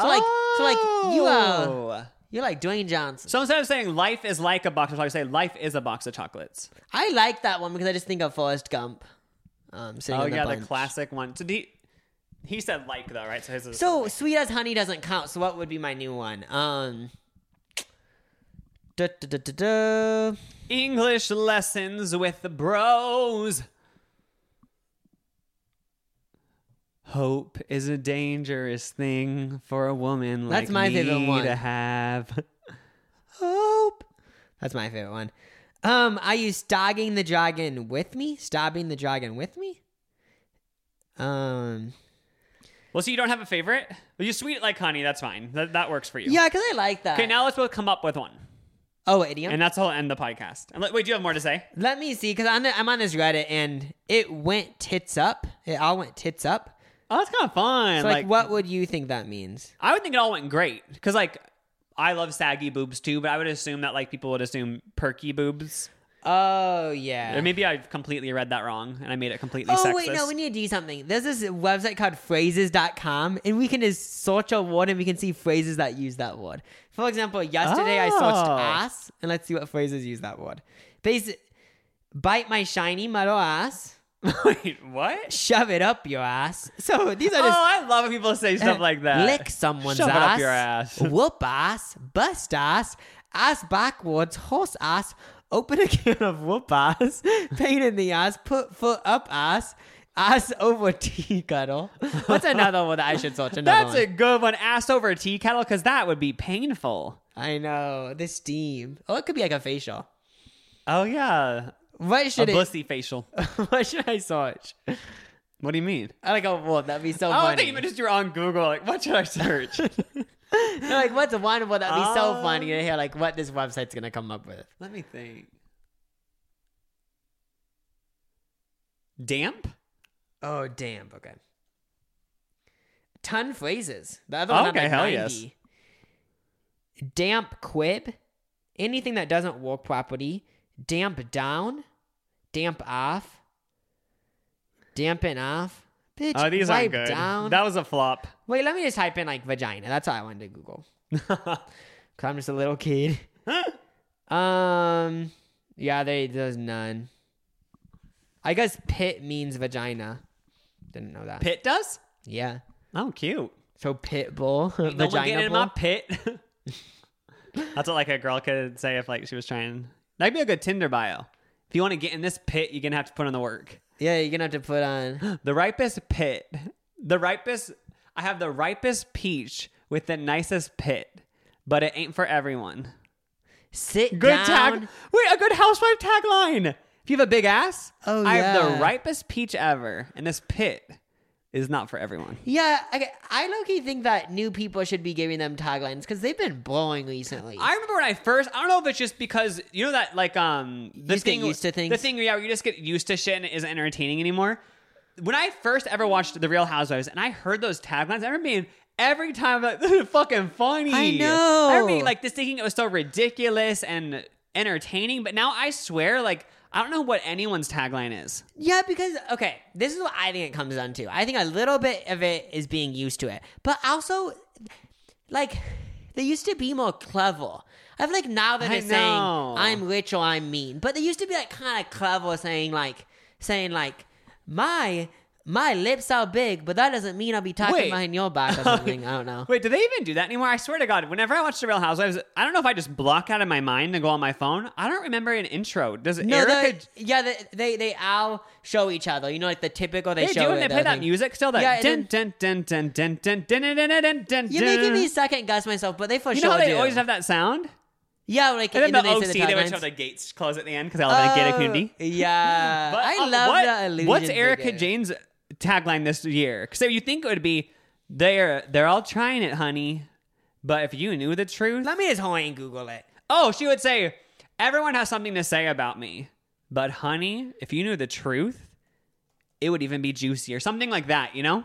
you're like Dwayne Johnson. So instead of saying life is like a box of chocolates, say life is a box of chocolates. I like that one because I just think of Forrest Gump. Sitting Oh on the yeah, the bunch. classic one. So he said like though, right? So his is So sweet as honey doesn't count. So what would be my new one? English lessons with the bros. Hope is a dangerous thing for a woman That's like my me favorite one. to have. Hope. That's my favorite one. Are you stabbing the dragon with me? Stabbing the dragon with me? Well, so you don't have a favorite? Well, you sweet like honey. That's fine. That works for you. Yeah, because I like that. Okay, now let's both come up with one. Oh, idiom. And that's how I'll end the podcast. And wait, do you have more to say? Let me see, because I'm on this Reddit, and it went tits up. It all went tits up. Oh, that's kind of fun. So, like, what would you think that means? I would think it all went great. Because, like, I love saggy boobs too, but I would assume that, like, people would assume perky boobs. Oh, yeah. Or maybe I completely read that wrong and I made it completely Oh, sexist. wait, no, we need to do something. There's this website called phrases.com, and we can just search a word and we can see phrases that use that word. For example, yesterday I searched Oh. ass, and let's see what phrases use that word. Bite my shiny metal ass. Wait, what? Shove it up your ass. So these are Oh, just I love when people say stuff like that. lick someone's Shove ass. it up your ass. Whoop ass. Bust ass. Ass backwards. Horse ass. Open a can of whoop ass. Pain in the ass. Put foot up ass. Ass over tea kettle. What's another one that I should search? That's a good one. Ass over a tea kettle, because that would be painful. I know. The steam. Oh, it could be like a facial. Oh, yeah. What A should bussy facial. What should I search? What do you mean? I like a word. That'd be so I funny. think you just you're on Google. Like, what should I search? No, like, what's a one word that'd be so Oh. funny to hear, like, what this website's gonna come up with. Let me think. Damp? Oh, damn. Okay. Ton phrases. The other one had Okay, like hell 90. yes. Damp quib. Anything that doesn't work properly. Damp down. Damp off. Dampen off. Bitch, Oh, these wipe aren't good. down. That was a flop. Wait, let me just type in like vagina. That's all I wanted to Google. Cause I'm just a little kid. Yeah, there's none. I guess pit means vagina. Didn't know that. Pit does? Yeah. Oh, cute. So pit bull, No one vagina get in bull. my pit. That's what like a girl could say if like she was trying. That'd be a good Tinder bio. If you want to get in this pit, you're gonna have to put in the work. Yeah, you're gonna have to put on. The ripest pit. I have the ripest peach with the nicest pit, but it ain't for everyone. Sit Good down. tag. Wait, a good housewife tagline. If you have a big ass, Oh, I have yeah. the ripest peach ever, and this pit is not for everyone. Yeah, I low-key think that new people should be giving them taglines because they've been blowing recently. I remember when I don't know if it's just because you know that like the just get used to things? The thing, yeah, where you just get used to shit and it isn't entertaining anymore. When I first ever watched The Real Housewives and I heard those taglines, I remember being every time like, this is fucking funny. I know. I remember being like this, thinking it was so ridiculous and entertaining. But now I swear, like I don't know what anyone's tagline is. Yeah, because, okay, this is what I think it comes down to. I think a little bit of it is being used to it. But also, like, they used to be more clever. I feel like now they're just saying, I'm rich or I'm mean. But they used to be, like, kind of clever saying, my lips are big, but that doesn't mean I'll be talking behind your back or something. I don't know. Wait, do they even do that anymore? I swear to God, whenever I watch The Real Housewives, I don't know if I just block out of my mind and go on my phone. I don't remember an intro. Does Erica? They all show each other. You know, like the typical they show. Do, and they play that music still. That You're making me second guess myself, but they for sure do. You know how they always have that sound? Yeah, like and then the OC, they would show the gates close at the end because they all live in a gated community. Yeah, but, I love that illusion. What's Erica Jane's tagline this year? So you think it would be, they're all trying it, honey, but if you knew the truth. Let me just hold and Google it. Oh, she would say, everyone has something to say about me, but honey, if you knew the truth, it would even be juicier. Something like that, you know?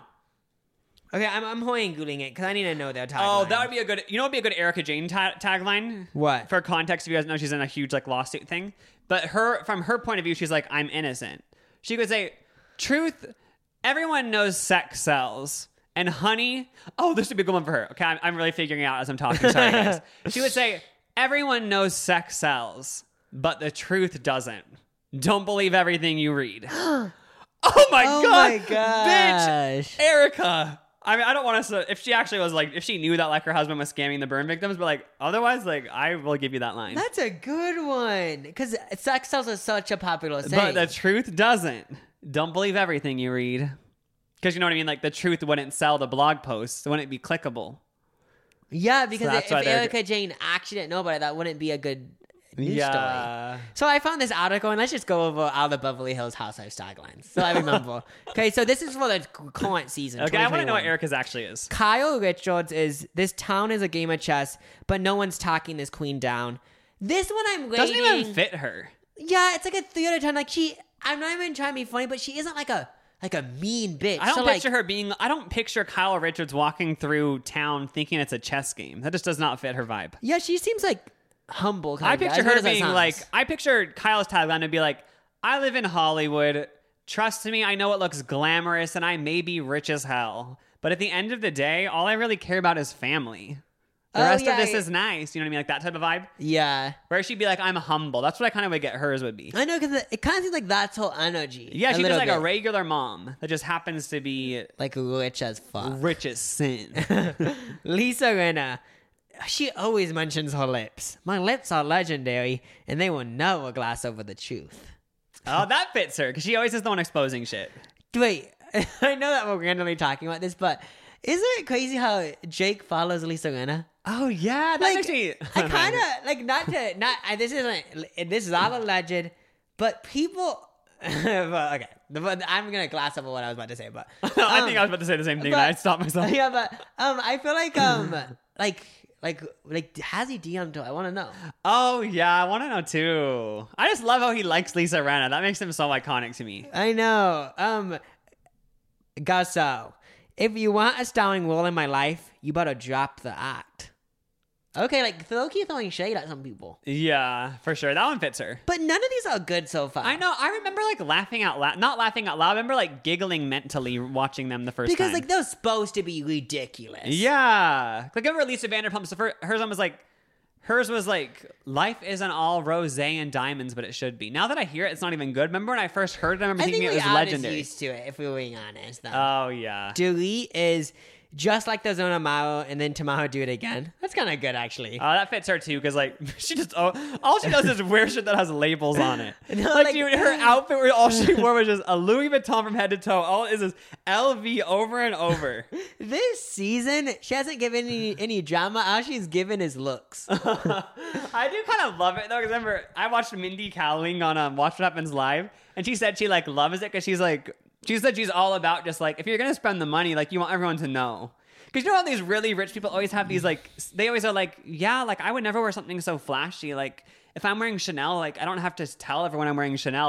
Okay, I'm holding Googling it because I need to know their tagline. Oh, that would be a good, you know what would be a good Erica Jane tagline? What? For context, if you guys know, she's in a huge like lawsuit thing. But from her point of view, she's like, I'm innocent. She could say, truth, everyone knows sex sells. And honey, oh, this would be a good one for her. Okay, I'm really figuring it out as I'm talking. Sorry, guys. She would say, everyone knows sex sells, but the truth doesn't. Don't believe everything you read. Oh my God. Bitch, Erica. I mean, I don't want us to, if she actually was like, if she knew that like her husband was scamming the burn victims, but like otherwise, like I will give you that line. That's a good one. Because sex sells is such a popular saying. But the truth doesn't. Don't believe everything you read. Because you know what I mean? Like the truth wouldn't sell the blog posts. It wouldn't be clickable. Yeah, because if Erica Jane actually didn't know about it, that wouldn't be a good news story. So I found this article, and let's just go over all the Beverly Hills Housewives taglines. So I remember. Okay, so this is for the current season. Okay, I want to know what Erica's actually is. Kyle Richards is, this town is a game of chess, but no one's talking this queen down. This one I'm waiting. Doesn't even fit her. Yeah, it's like a 3 out of 10. Like I'm not even trying to be funny, but she isn't like a mean bitch. I don't picture her being. I don't picture Kyle Richards walking through town thinking it's a chess game. That just does not fit her vibe. Yeah, she seems like humble. I picture her being like. I picture Kyle's tagline to be like, "I live in Hollywood. Trust me, I know it looks glamorous, and I may be rich as hell. But at the end of the day, all I really care about is family. The rest of this is nice. You know what I mean? Like that type of vibe. Yeah. Where she'd be like, I'm humble. That's what I kind of would get hers would be. I know, because it kind of seems like that's her energy. Yeah, she's just like a regular mom that just happens to be like rich as fuck. Rich as sin. Lisa Rinna. She always mentions her lips. My lips are legendary, and they will never gloss over the truth. Oh, that fits her, because she always is the one exposing shit. Wait, I know that we're randomly talking about this, but isn't it crazy how Jake follows Lisa Rinna? Oh yeah, that makes me. I kind of like this is all alleged, but people. Okay, I'm gonna gloss over what I was about to say, but I think I was about to say the same thing, and I stopped myself. Yeah, but I feel like has he DM'd her? I want to know. Oh yeah, I want to know too. I just love how he likes Lisa Rinna. That makes him so iconic to me. I know. Gasso, if you want a starring role in my life, you better drop the act. Okay, like keep throwing shade at some people. Yeah, for sure. That one fits her. But none of these are good so far. I know. I remember like laughing out loud. Not laughing out loud. I remember like giggling mentally watching them the first time. Because like they're supposed to be ridiculous. Yeah. Like I remember Lisa Vanderpump's hers was like, life isn't all rosé and diamonds, but it should be. Now that I hear it, it's not even good. Remember when I first heard it, I remember thinking it was legendary. I think used to it, if we're being honest. Though. Oh, yeah. Dorit is just like the Zona Maro, and then tomorrow do it again. That's kind of good, actually. That fits her, too, because, like, she just, all she does is wear shit that has labels on it. No, like, dude, her outfit, where all she wore was just a Louis Vuitton from head to toe. All it is LV over and over. This season, she hasn't given any drama. All she's given is looks. I do kind of love it, though, because remember, I watched Mindy Kaling on Watch What Happens Live, and she said she, like, loves it because she's, like, she said she's all about just, like, if you're going to spend the money, like, you want everyone to know. Because you know how these really rich people always have these, like, they always are like, yeah, like, I would never wear something so flashy. Like, if I'm wearing Chanel, like, I don't have to tell everyone I'm wearing Chanel. But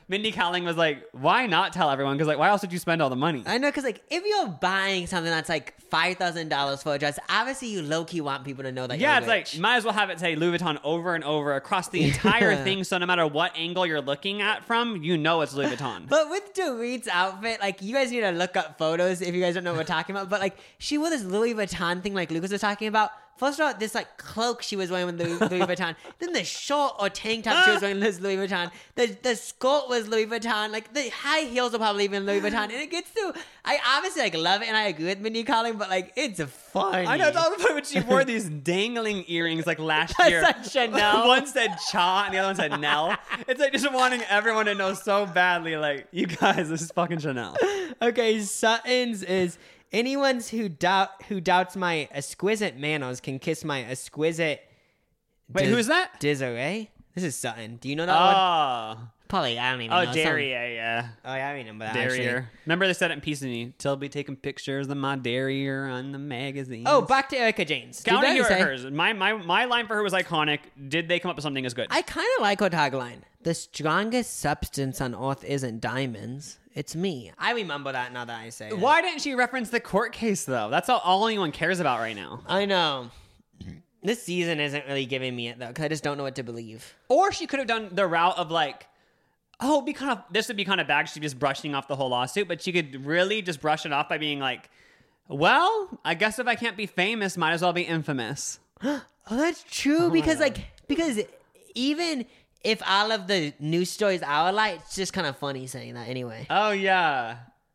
Mindy Kaling was like, why not tell everyone? Because, like, why else would you spend all the money? I know, because, like, if you're buying something that's, like, $5,000 for a dress, obviously you low-key want people to know that Yeah, you're it's rich. like, might as well have it say Louis Vuitton over and over across the entire thing, so no matter what angle you're looking at from, you know it's Louis Vuitton. But with Dorit's outfit, like, you guys need to look up photos if you guys don't know what we're talking about. But, like, she wore this Louis Vuitton thing like Lucas was talking about. First of all, this, like, cloak she was wearing with Louis Vuitton. Then the short or tank top she was wearing was Louis Vuitton. The skirt was Louis Vuitton. Like, the high heels are probably even Louis Vuitton. And it gets to... I obviously, like, love it, and I agree with Mindy Kaling, but, like, it's funny. I know, it's all the point when she wore these dangling earrings, like, last That's year. like Chanel. One said Cha, and the other one said Nell. It's, like, just wanting everyone to know so badly, like, you guys, this is fucking Chanel. Okay, Sutton's is... Anyone who doubts my exquisite manners can kiss my exquisite... Wait, who's that? Desiree? This is Sutton. Do you know that one? Oh. Probably, I don't even know. Derriere, yeah. Oh, yeah, I remember that, Derriere. actually. Remember they said it in Piece of Me. Till be taking pictures of my Derriere on the magazine. Oh, back to Erica James. County Did I say- hers. My line for her was iconic. Did they come up with something as good? I kind of like her tagline. The strongest substance on earth isn't diamonds. It's me. I remember that now that I say it. Why didn't she reference the court case, though? That's all anyone cares about right now. I know. This season isn't really giving me it, though, because I just don't know what to believe. Or she could have done the route of, like, oh, this would be kind of bad. She'd be just brushing off the whole lawsuit, but she could really just brush it off by being like, well, I guess if I can't be famous, might as well be infamous. Oh, that's true, because even if all of the news stories are alike, it's just kind of funny saying that anyway. Oh, yeah.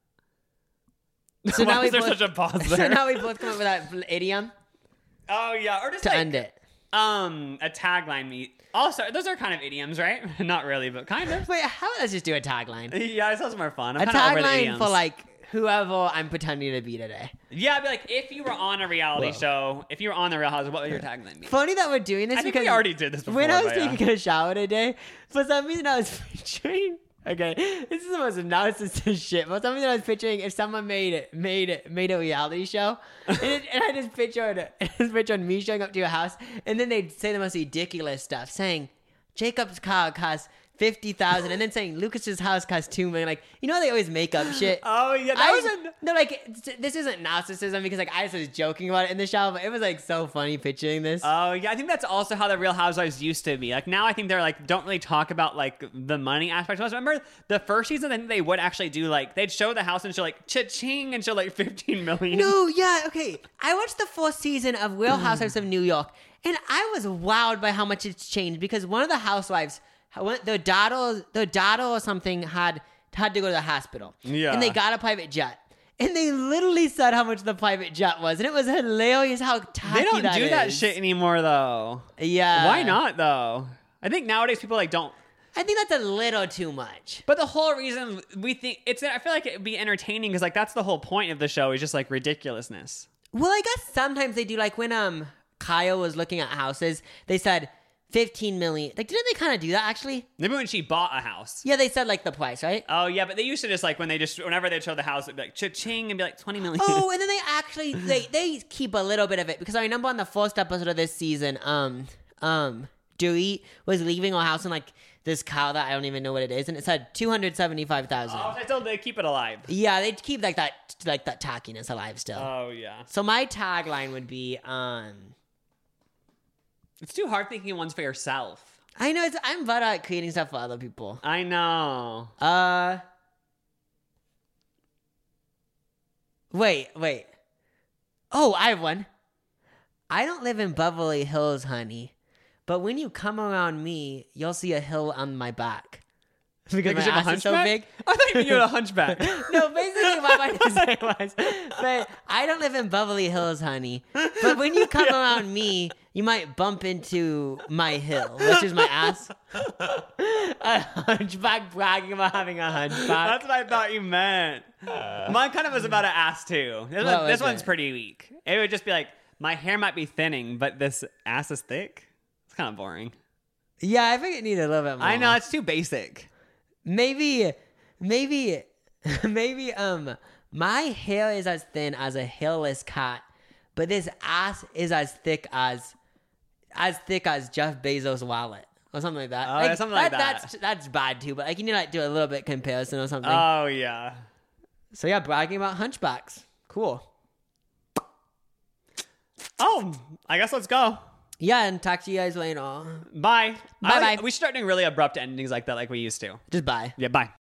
So Why now is we there both, such a pause So there? now we both come up with that idiom Oh, yeah. Or just to like, end it. a tagline. Also, those are kind of idioms, right? Not really, but kind of. Wait, how about let's just do a tagline? Yeah, it sounds more fun. I'm A kind of over the tagline idioms. for like whoever I'm pretending to be today. Yeah, I'd be like, if you were on a reality show, if you were on the Real Housewives, what would your tagline be? Funny that we're doing this I think because we already did this before. when I was but yeah. taking a shower today, for some reason I was picturing. Okay, this is the most narcissistic shit. For some reason I was picturing if someone made a reality show, and I just pictured me showing up to your house, and then they'd say the most ridiculous stuff, saying Jacob's car costs $50,000, and then saying Lucas's house costs $2 million. Like, you know, they always make up shit. Oh, yeah. No, like, this isn't narcissism because, like, I just was joking about it in the show, but it was, like, so funny picturing this. Oh, yeah. I think that's also how the Real Housewives used to be. Like, now I think they're, like, don't really talk about, like, the money aspect. Remember the first season, I think they would actually do, like, they'd show the house and show, like, cha-ching and show, like, $15 million. No, yeah, okay. I watched the fourth season of Real Housewives of New York, and I was wowed by how much it's changed because one of the housewives, their daughter or something had to go to the hospital. Yeah. And they got a private jet. And they literally said how much the private jet was. And it was hilarious how tacky They don't that do that is. shit anymore, though. Yeah. Why not, though? I think nowadays people, like, don't. I think that's a little too much. But the whole reason we think I feel like it'd be entertaining because, like, that's the whole point of the show is just, like, ridiculousness. Well, I guess sometimes they do, like when Kyle was looking at houses, they said 15 million. Like, didn't they kind of do that actually? Maybe when she bought a house. Yeah, they said like the price, right? Oh, yeah, but they used to just, like, whenever they'd show the house, it'd be like, cha-ching, and be like, 20 million. Oh, and then they actually, they keep a little bit of it because I remember on the first episode of this season, Dorit was leaving her house in like this car that I don't even know what it is, and it said 275,000. Oh, they keep it alive. Yeah, they keep like that tackiness alive still. Oh, yeah. So my tagline would be, It's too hard thinking one's for yourself. I know I'm better at creating stuff for other people. I know. Wait. Oh, I have one. I don't live in Beverly Hills, honey. But when you come around me, you'll see a hill on my back. Because Because my you have a ass is so hunchback? big. I thought you had a hunchback. No, basically what my point was. But I don't live in Beverly Hills, honey. But when you come around me, you might bump into my hill, which is my ass. A hunchback bragging about having a hunchback. That's what I thought you meant. Mine kind of was about an ass, too. What This was one's it? pretty weak. It would just be like, my hair might be thinning, but this ass is thick. It's kind of boring. Yeah, I think it needed a little bit more. I know, it's too basic. Maybe, my hair is as thin as a hairless cat, but this ass is as thick as Jeff Bezos' wallet. or something like that. Oh, yeah, something like that. That's bad too, but like you need to like do a little bit comparison or something. Oh, yeah. So yeah, bragging about hunchbacks. Cool. Oh, I guess let's go. Yeah, and talk to you guys later. Bye. Bye-bye. We should start doing really abrupt endings like that like we used to. Just bye. Yeah, bye.